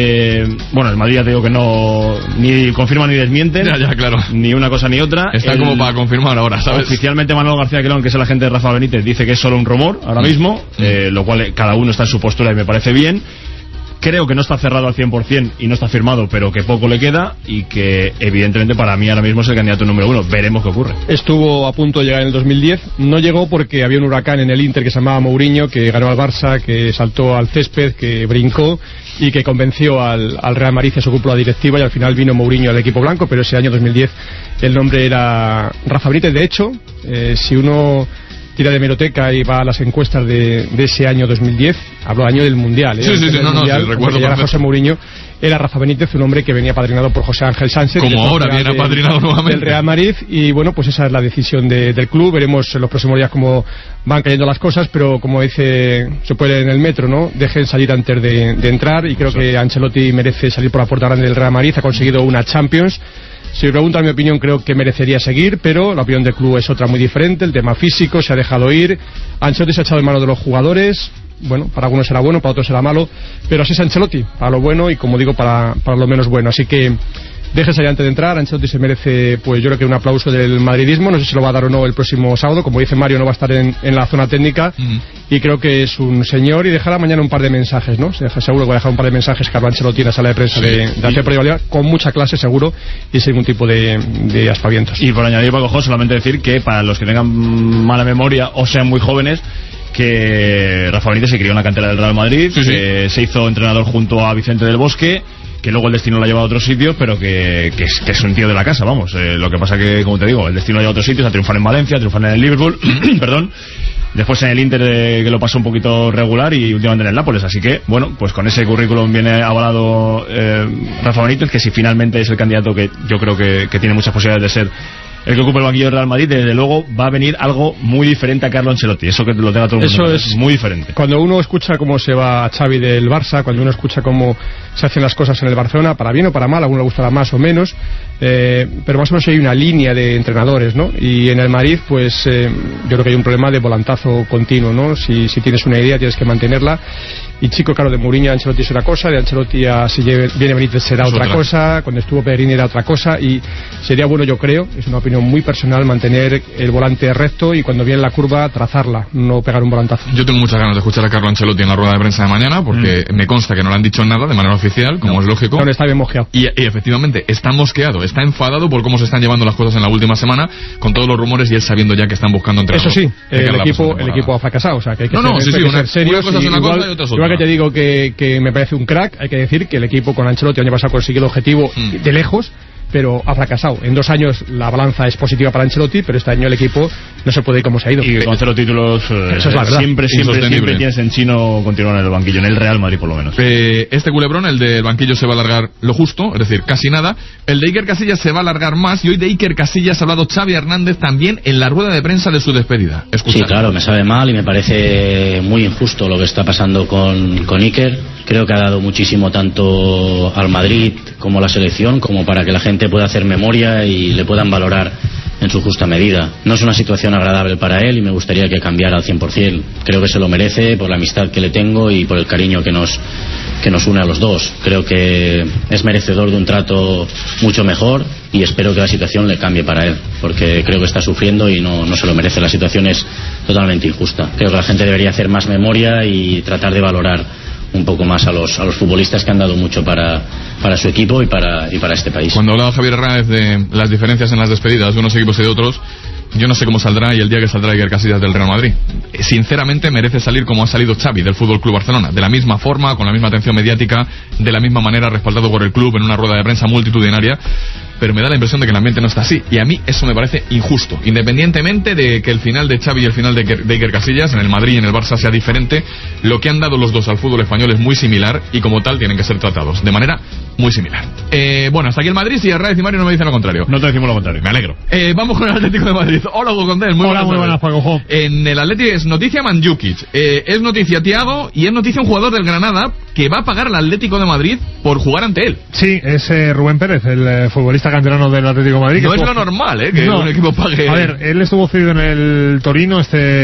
el Madrid ya te digo que no ni confirma ni desmienten. Ya, claro. Ni una cosa ni otra. Está como para confirmar ahora, ¿sabes? Oficialmente Manuel García Quilón, que es el agente de Rafa Benítez, dice que es solo un rumor ahora mismo, lo cual cada uno está en su postura y me parece bien. Creo que no está cerrado al 100% y no está firmado, pero que poco le queda y que evidentemente para mí ahora mismo es el candidato número 1. Veremos qué ocurre. Estuvo a punto de llegar en el 2010, no llegó porque había un huracán en el Inter que se llamaba Mourinho, que ganó al Barça, que saltó al césped, que brincó y que convenció al Real Madrid a su cúpula directiva, y al final vino Mourinho al equipo blanco, pero ese año 2010 el nombre era Rafa Benítez. De hecho, si uno tira de hemeroteca y va a las encuestas de ese año 2010, hablo año del Mundial, sí, recuerdo. Era José Mourinho, era Rafa Benítez, un hombre que venía padrinado por José Ángel Sánchez, como ahora viene apadrinado nuevamente del Real Madrid. Y bueno, pues esa es la decisión del club. Veremos en los próximos días cómo van cayendo las cosas, pero como dice, se puede en el metro, ¿no? Dejen salir antes de entrar, y creo que Ancelotti merece salir por la puerta grande del Real Madrid. Ha conseguido una Champions. Si me preguntan mi opinión, creo que merecería seguir, pero la opinión del club es otra muy diferente. El tema físico, se ha dejado ir. Ancelotti se ha echado en manos de los jugadores. Bueno, para algunos será bueno, para otros será malo, pero así es Ancelotti, para lo bueno y, como digo, para lo menos bueno. Así que déjese antes de entrar. Ancelotti se merece, pues yo creo que un aplauso del madridismo. No sé si lo va a dar o no el próximo sábado. Como dice Mario, no va a estar en la zona técnica, y creo que es un señor, y dejará mañana un par de mensajes, ¿no? Seguro que va a dejar un par de mensajes Carlo Ancelotti en la sala de prensa de hacer prevalecer, con mucha clase seguro, y sin ningún tipo de aspavientos. Y por añadir, Paco Jo, solamente decir que para los que tengan mala memoria o sean muy jóvenes, que Rafa Benítez se crió en la cantera del Real Madrid, que se hizo entrenador junto a Vicente del Bosque, que luego el destino lo ha llevado a otros sitios, pero que es un tío de la casa, vamos. Lo que pasa que, como te digo, el destino lo lleva a otros sitios, a triunfar en Valencia, a triunfar en el Liverpool, perdón. después en el Inter que lo pasó un poquito regular y últimamente en el Nápoles, así que bueno, pues con ese currículum viene avalado Rafa Benítez, que si finalmente es el candidato que yo creo que tiene muchas posibilidades de ser el que ocupe el banquillo del Real Madrid, desde luego va a venir algo muy diferente a Carlo Ancelotti, eso que lo tenga todo el mundo. Eso es muy diferente. Cuando uno escucha cómo se va Xavi del Barça, cuando uno escucha cómo se hacen las cosas en el Barcelona, para bien o para mal, a uno le gustará más o menos, pero más o menos hay una línea de entrenadores, ¿no? Y en el Madrid, pues yo creo que hay un problema de volantazo continuo, ¿no? Si tienes una idea tienes que mantenerla. Y chico, claro, de Mourinho a Ancelotti es una cosa, de Ancelotti a si viene Benítez será otra cosa, cuando estuvo Pellegrini era otra cosa, y sería bueno, yo creo, es una opinión muy personal, mantener el volante recto y cuando viene la curva trazarla, no pegar un volantazo. Yo tengo muchas ganas de escuchar a Carlo Ancelotti en la rueda de prensa de mañana, porque me consta que no le han dicho nada de manera oficial, como es lógico. No, está bien mosqueado. Y efectivamente, está mosqueado, está enfadado por cómo se están llevando las cosas en la última semana, con todos los rumores y él sabiendo ya que están buscando entrenador. Eso sí, el equipo ha fracasado, o sea que hay que ser serios. Una cosa es una cosa y otra es otra. Igual que te digo que me parece un crack, hay que decir que el equipo con Ancelotti el año pasado consiguió el objetivo de lejos, pero ha fracasado. En 2 años la balanza es positiva para Ancelotti, pero este año el equipo no se puede ir como se ha ido. Y con 0 títulos eso es la verdad. siempre tienes en chino continuar en el banquillo, en el Real Madrid por lo menos. Este culebrón, el del banquillo, se va a alargar lo justo, es decir, casi nada. El de Iker Casillas se va a alargar más, y hoy de Iker Casillas ha hablado Xavi Hernández también en la rueda de prensa de su despedida. Sí, claro, me sabe mal y me parece muy injusto lo que está pasando con Iker. Creo que ha dado muchísimo tanto al Madrid como a la selección, como para que la gente pueda hacer memoria y le puedan valorar en su justa medida. No es una situación agradable para él y me gustaría que cambiara al 100%. Creo que se lo merece por la amistad que le tengo y por el cariño que nos une a los dos. Creo que es merecedor de un trato mucho mejor y espero que la situación le cambie para él, porque creo que está sufriendo y no se lo merece. La situación es totalmente injusta. Creo que la gente debería hacer más memoria y tratar de valorar un poco más a los futbolistas que han dado mucho para su equipo y para este país. Cuando hablaba Javier Hernández de las diferencias en las despedidas de unos equipos y de otros, yo no sé cómo saldrá y el día que saldrá Iker Casillas del Real Madrid. Sinceramente merece salir como ha salido Xavi del Fútbol Club Barcelona, de la misma forma, con la misma atención mediática, de la misma manera, respaldado por el club en una rueda de prensa multitudinaria. Pero me da la impresión de que el ambiente no está así, y a mí eso me parece injusto, independientemente de que el final de Xavi y el final de Iker Casillas en el Madrid y en el Barça sea diferente. Lo que han dado los dos al fútbol español es muy similar y como tal tienen que ser tratados de manera muy similar. Bueno, hasta aquí el Madrid, y Herrera y Mario no me dicen lo contrario. No te decimos lo contrario. Me alegro. Vamos con el Atlético de Madrid. Hola, Hugo Condés, muy buenas. Paco. En el Atlético es noticia Mandzukic, es noticia Thiago y es noticia un jugador del Granada que va a pagar al Atlético de Madrid por jugar ante él. Sí, es Rubén Pérez, el futbolista canterano del Atlético de Madrid. No es lo normal, que un equipo pague. A ver, él estuvo cedido en el Torino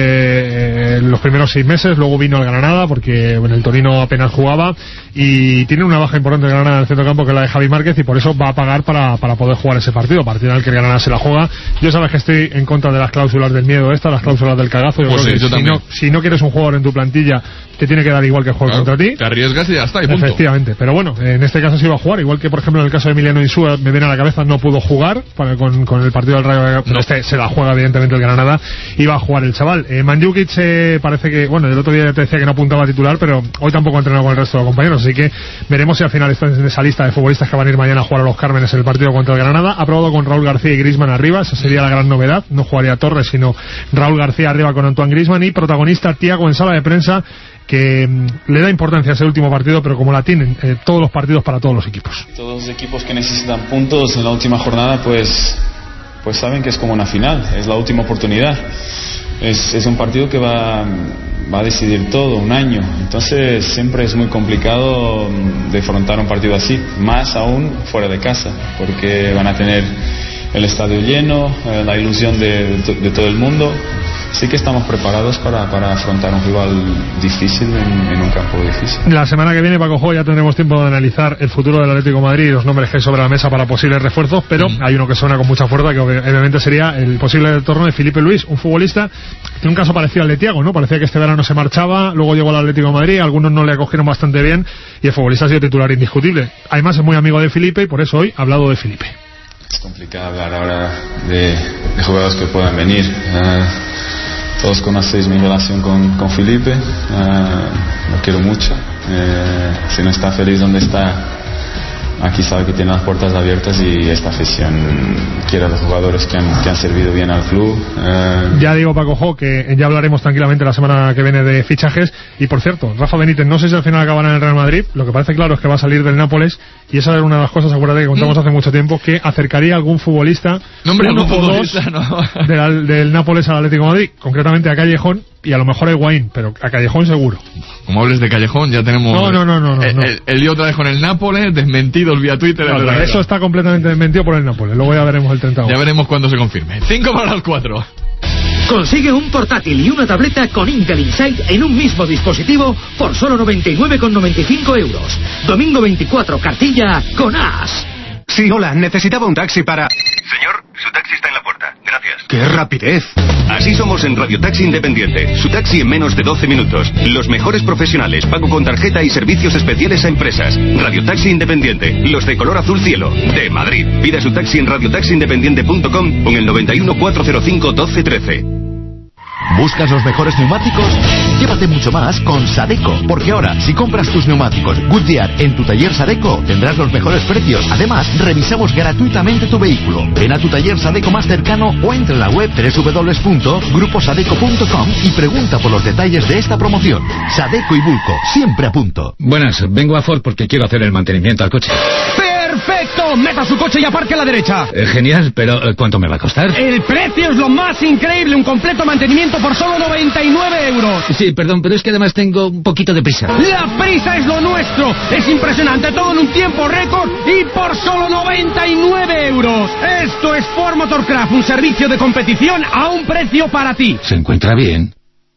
los primeros 6 meses, luego vino al Granada porque en el Torino apenas jugaba y tiene una baja importante de Granada en el centro campo, que es la de Javi Márquez, y por eso va a pagar para poder jugar ese partido en el que el Granada se la juega. Yo sabes que estoy en contra de las cláusulas del miedo las cláusulas del cagazo. Yo creo que si no quieres un jugador en tu plantilla, te tiene que dar igual que juegue contra ti. Te arriesgas y ya está, y punto. Efectivamente, pero bueno, en este caso sí va a jugar, igual que por ejemplo en el caso de Emiliano Insúa, me viene a la cabeza, no pudo jugar con el partido del Rayo, pero se la juega evidentemente el Granada y va a jugar el chaval. Mandzukic parece que, bueno, el otro día te decía que no apuntaba a titular, pero hoy tampoco ha entrenado con el resto de los compañeros, así que veremos si al final está en esa lista de futbolistas que van a ir mañana a jugar a los Cármenes en el partido contra el Granada. Ha probado con Raúl García y Griezmann arriba, esa sería la gran novedad, no jugaría Torres sino Raúl García arriba con Antoine Griezmann, y protagonista Thiago en sala de prensa, que le da importancia a ese último partido, pero como la tienen todos los partidos para todos los equipos. Todos los equipos que necesitan puntos en la última jornada pues saben que es como una final, es la última oportunidad, es un partido que va a decidir todo, un año, entonces siempre es muy complicado de afrontar un partido así, más aún fuera de casa, porque van a tener el estadio lleno, la ilusión de todo el mundo. Sí que estamos preparados para afrontar un rival difícil en un campo difícil. La semana que viene, Paco, ya tendremos tiempo de analizar el futuro del Atlético de Madrid y los nombres que hay sobre la mesa para posibles refuerzos, pero hay uno que suena con mucha fuerza, que obviamente sería el posible retorno de Felipe Luis, un futbolista de un caso parecido al de Thiago, ¿no? Parecía que este verano se marchaba, luego llegó al Atlético de Madrid, algunos no le acogieron bastante bien y el futbolista ha sido titular indiscutible. Además es muy amigo de Felipe y por eso hoy ha hablado de Felipe. Es complicado hablar ahora de jugadores que puedan venir. Todos conocéis mi relación con Felipe, lo quiero mucho. Si no está feliz donde está, aquí sabe que tiene las puertas abiertas y esta afición quiere a los jugadores que han servido bien al club. Ya digo, Paco Jo, que ya hablaremos tranquilamente la semana que viene de fichajes. Y por cierto, Rafa Benítez, no sé si al final acabará en el Real Madrid. Lo que parece claro es que va a salir del Nápoles, y esa era una de las cosas, acuérdate, que contamos hace mucho tiempo, que acercaría a algún futbolista, uno o dos, del Nápoles al Atlético de Madrid, concretamente a Callejón y a lo mejor a Higuaín, pero a Callejón seguro. Como hables de Callejón, ya tenemos... No. El lío otra vez con el Nápoles, desmentidos vía Twitter. Eso está completamente desmentido por el Nápoles. Luego ya veremos el 30. Ya veremos cuándo se confirme. 5 para las 4. Consigue un portátil y una tableta con Intel Inside en un mismo dispositivo por solo 99,95 euros. Domingo 24, cartilla con As. Sí, hola, necesitaba un taxi para... Señor, su taxi está en la puerta. Gracias. ¡Qué rapidez! Así somos en Radio Taxi Independiente. Su taxi en menos de 12 minutos. Los mejores profesionales, pago con tarjeta y servicios especiales a empresas. Radio Taxi Independiente. Los de color azul cielo. De Madrid. Pida su taxi en radiotaxiindependiente.com con el 91 405 1213. ¿Buscas los mejores neumáticos? Llévate mucho más con Sadeco, porque ahora, si compras tus neumáticos Goodyear en tu taller Sadeco, tendrás los mejores precios. Además, revisamos gratuitamente tu vehículo. Ven a tu taller Sadeco más cercano o entra en la web www.gruposadeco.com y pregunta por los detalles de esta promoción. Sadeco y Bulco, siempre a punto. Buenas, vengo a Ford porque quiero hacer el mantenimiento al coche. ¡Perfecto! Meta su coche y aparque a la derecha. Genial, pero ¿cuánto me va a costar? El precio es lo más increíble, un completo mantenimiento por solo 99 euros. Sí, perdón, pero es que además tengo un poquito de prisa. ¡La prisa es lo nuestro! Es impresionante, todo en un tiempo récord y por solo 99 euros. Esto es Ford Motorcraft, un servicio de competición a un precio para ti. ¿Se encuentra bien?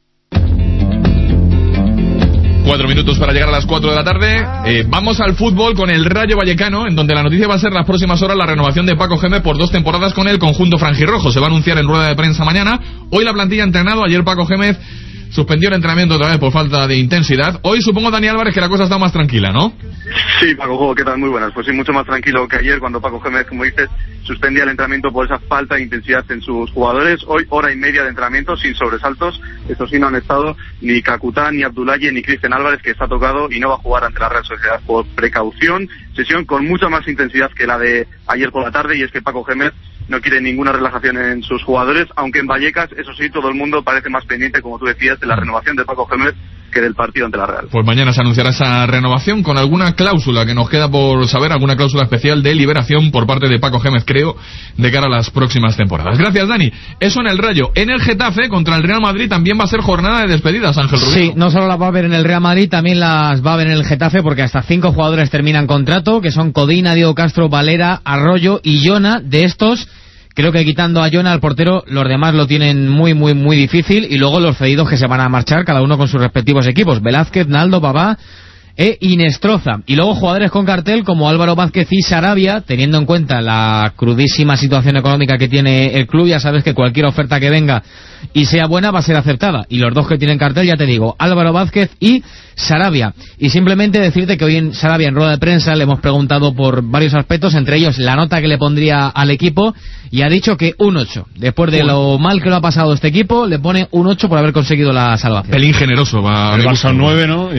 4 minutos para llegar a las 4 de la tarde. Vamos al fútbol con el Rayo Vallecano, en donde la noticia va a ser las próximas horas la renovación de Paco Gémez por 2 temporadas con el conjunto franjirrojo. Se va a anunciar en rueda de prensa mañana. Hoy la plantilla ha entrenado, ayer Paco Gémez suspendió el entrenamiento otra vez por falta de intensidad. Hoy supongo, Dani Álvarez, que la cosa está más tranquila, ¿no? Sí, Paco, ¿qué tal? Muy buenas. Pues sí, mucho más tranquilo que ayer cuando Paco Gémez, como dices, suspendía el entrenamiento por esa falta de intensidad en sus jugadores. Hoy, hora y media de entrenamiento sin sobresaltos. Eso sí, no han estado ni Kakuta, ni Abdullaye, ni Cristian Álvarez, que está tocado y no va a jugar ante la Real Sociedad por precaución. Sesión con mucha más intensidad que la de ayer por la tarde, y es que Paco Gémez no quiere ninguna relajación en sus jugadores, aunque en Vallecas, eso sí, todo el mundo parece más pendiente, como tú decías, de la renovación de Paco Gémez que del partido ante la Real. Pues mañana se anunciará esa renovación con alguna cláusula que nos queda por saber, alguna cláusula especial de liberación por parte de Paco Gémez, creo, de cara a las próximas temporadas. Gracias, Dani. Eso en el Rayo. En el Getafe, contra el Real Madrid, también va a ser jornada de despedidas, Ángel Rubio. Sí, no solo las va a haber en el Real Madrid, también las va a haber en el Getafe, porque hasta 5 jugadores terminan contrato, que son Codina, Diego Castro, Valera, Arroyo y Jona. De estos, creo que quitando a Jona, al portero, los demás lo tienen muy difícil, y luego los cedidos que se van a marchar, cada uno con sus respectivos equipos: Velázquez, Naldo, Babá e Inestroza. Y luego jugadores con cartel como Álvaro Vázquez y Sarabia, teniendo en cuenta la crudísima situación económica que tiene el club. Ya sabes que cualquier oferta que venga y sea buena va a ser aceptada, y los dos que tienen cartel, ya te digo, Álvaro Vázquez y Sarabia. Y simplemente decirte que hoy en Sarabia, en rueda de prensa, le hemos preguntado por varios aspectos, entre ellos la nota que le pondría al equipo, y ha dicho que un 8. Después de lo mal que lo ha pasado este equipo, le pone un 8 por haber conseguido la salvación. Pelín generoso va. El Barça 9, ¿no?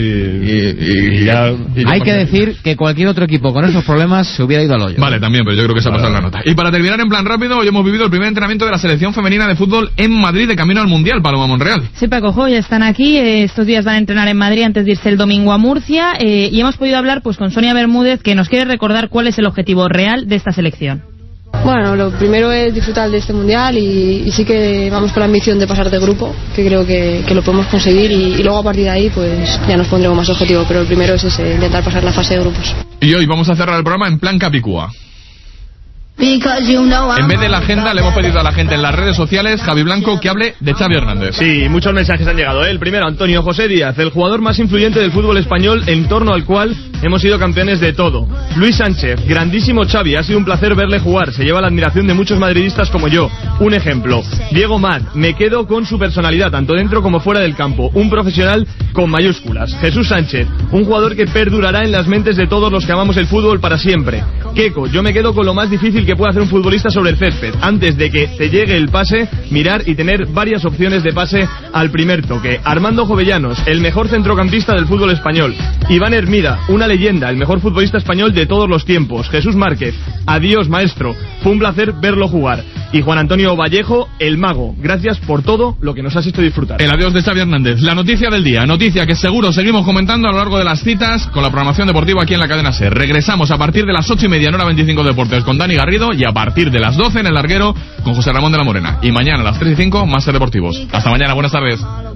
Y ya... Hay que decir que cualquier otro equipo con esos problemas se hubiera ido al hoyo. Vale, también, pero yo creo que se ha pasado la nota. Y para terminar en plan rápido, hoy hemos vivido el primer entrenamiento de la selección femenina de fútbol en Madrid, de camino al Mundial, Paloma Monreal. Sí, Paco Jo, ya están aquí. Estos días van a entrenar en Madrid antes de irse el domingo a Murcia, y hemos podido hablar pues con Sonia Bermúdez, que nos quiere recordar cuál es el objetivo real de esta selección. Bueno, lo primero es disfrutar de este Mundial, y sí que vamos con la ambición de pasar de grupo, que creo que lo podemos conseguir, y luego a partir de ahí pues ya nos pondremos más objetivos, pero el primero es ese, intentar pasar la fase de grupos. Y hoy vamos a cerrar el programa en plan Capicúa. En vez de la agenda, le hemos pedido a la gente en las redes sociales, Javi Blanco, que hable de Xavi Hernández. Sí, muchos mensajes han llegado. El primero, Antonio José Díaz, el jugador más influyente del fútbol español, en torno al cual hemos sido campeones de todo. Luis Sánchez, grandísimo Xavi, ha sido un placer verle jugar, se lleva la admiración de muchos madridistas como yo. Un ejemplo, Diego Mat, me quedo con su personalidad, tanto dentro como fuera del campo, un profesional con mayúsculas. Jesús Sánchez, un jugador que perdurará en las mentes de todos los que amamos el fútbol para siempre. Keco, yo me quedo con lo más difícil que puede hacer un futbolista sobre el césped. Antes de que te llegue el pase, mirar y tener varias opciones de pase al primer toque. Armando Jovellanos, el mejor centrocampista del fútbol español. Iván Hermida, una leyenda, el mejor futbolista español de todos los tiempos. Jesús Márquez, adiós maestro, fue un placer verlo jugar. Y Juan Antonio Vallejo, el mago, gracias por todo lo que nos has hecho disfrutar. El adiós de Xavi Hernández, la noticia del día, noticia que seguro seguimos comentando a lo largo de las citas con la programación deportiva aquí en la cadena SER. Regresamos a partir de las 8:30 en Hora 25 Deportes con Dani Garrido y a partir de las 12 en El Larguero con José Ramón de la Morena. Y mañana a las 3:05 más Ser Deportivos. Hasta mañana, buenas tardes.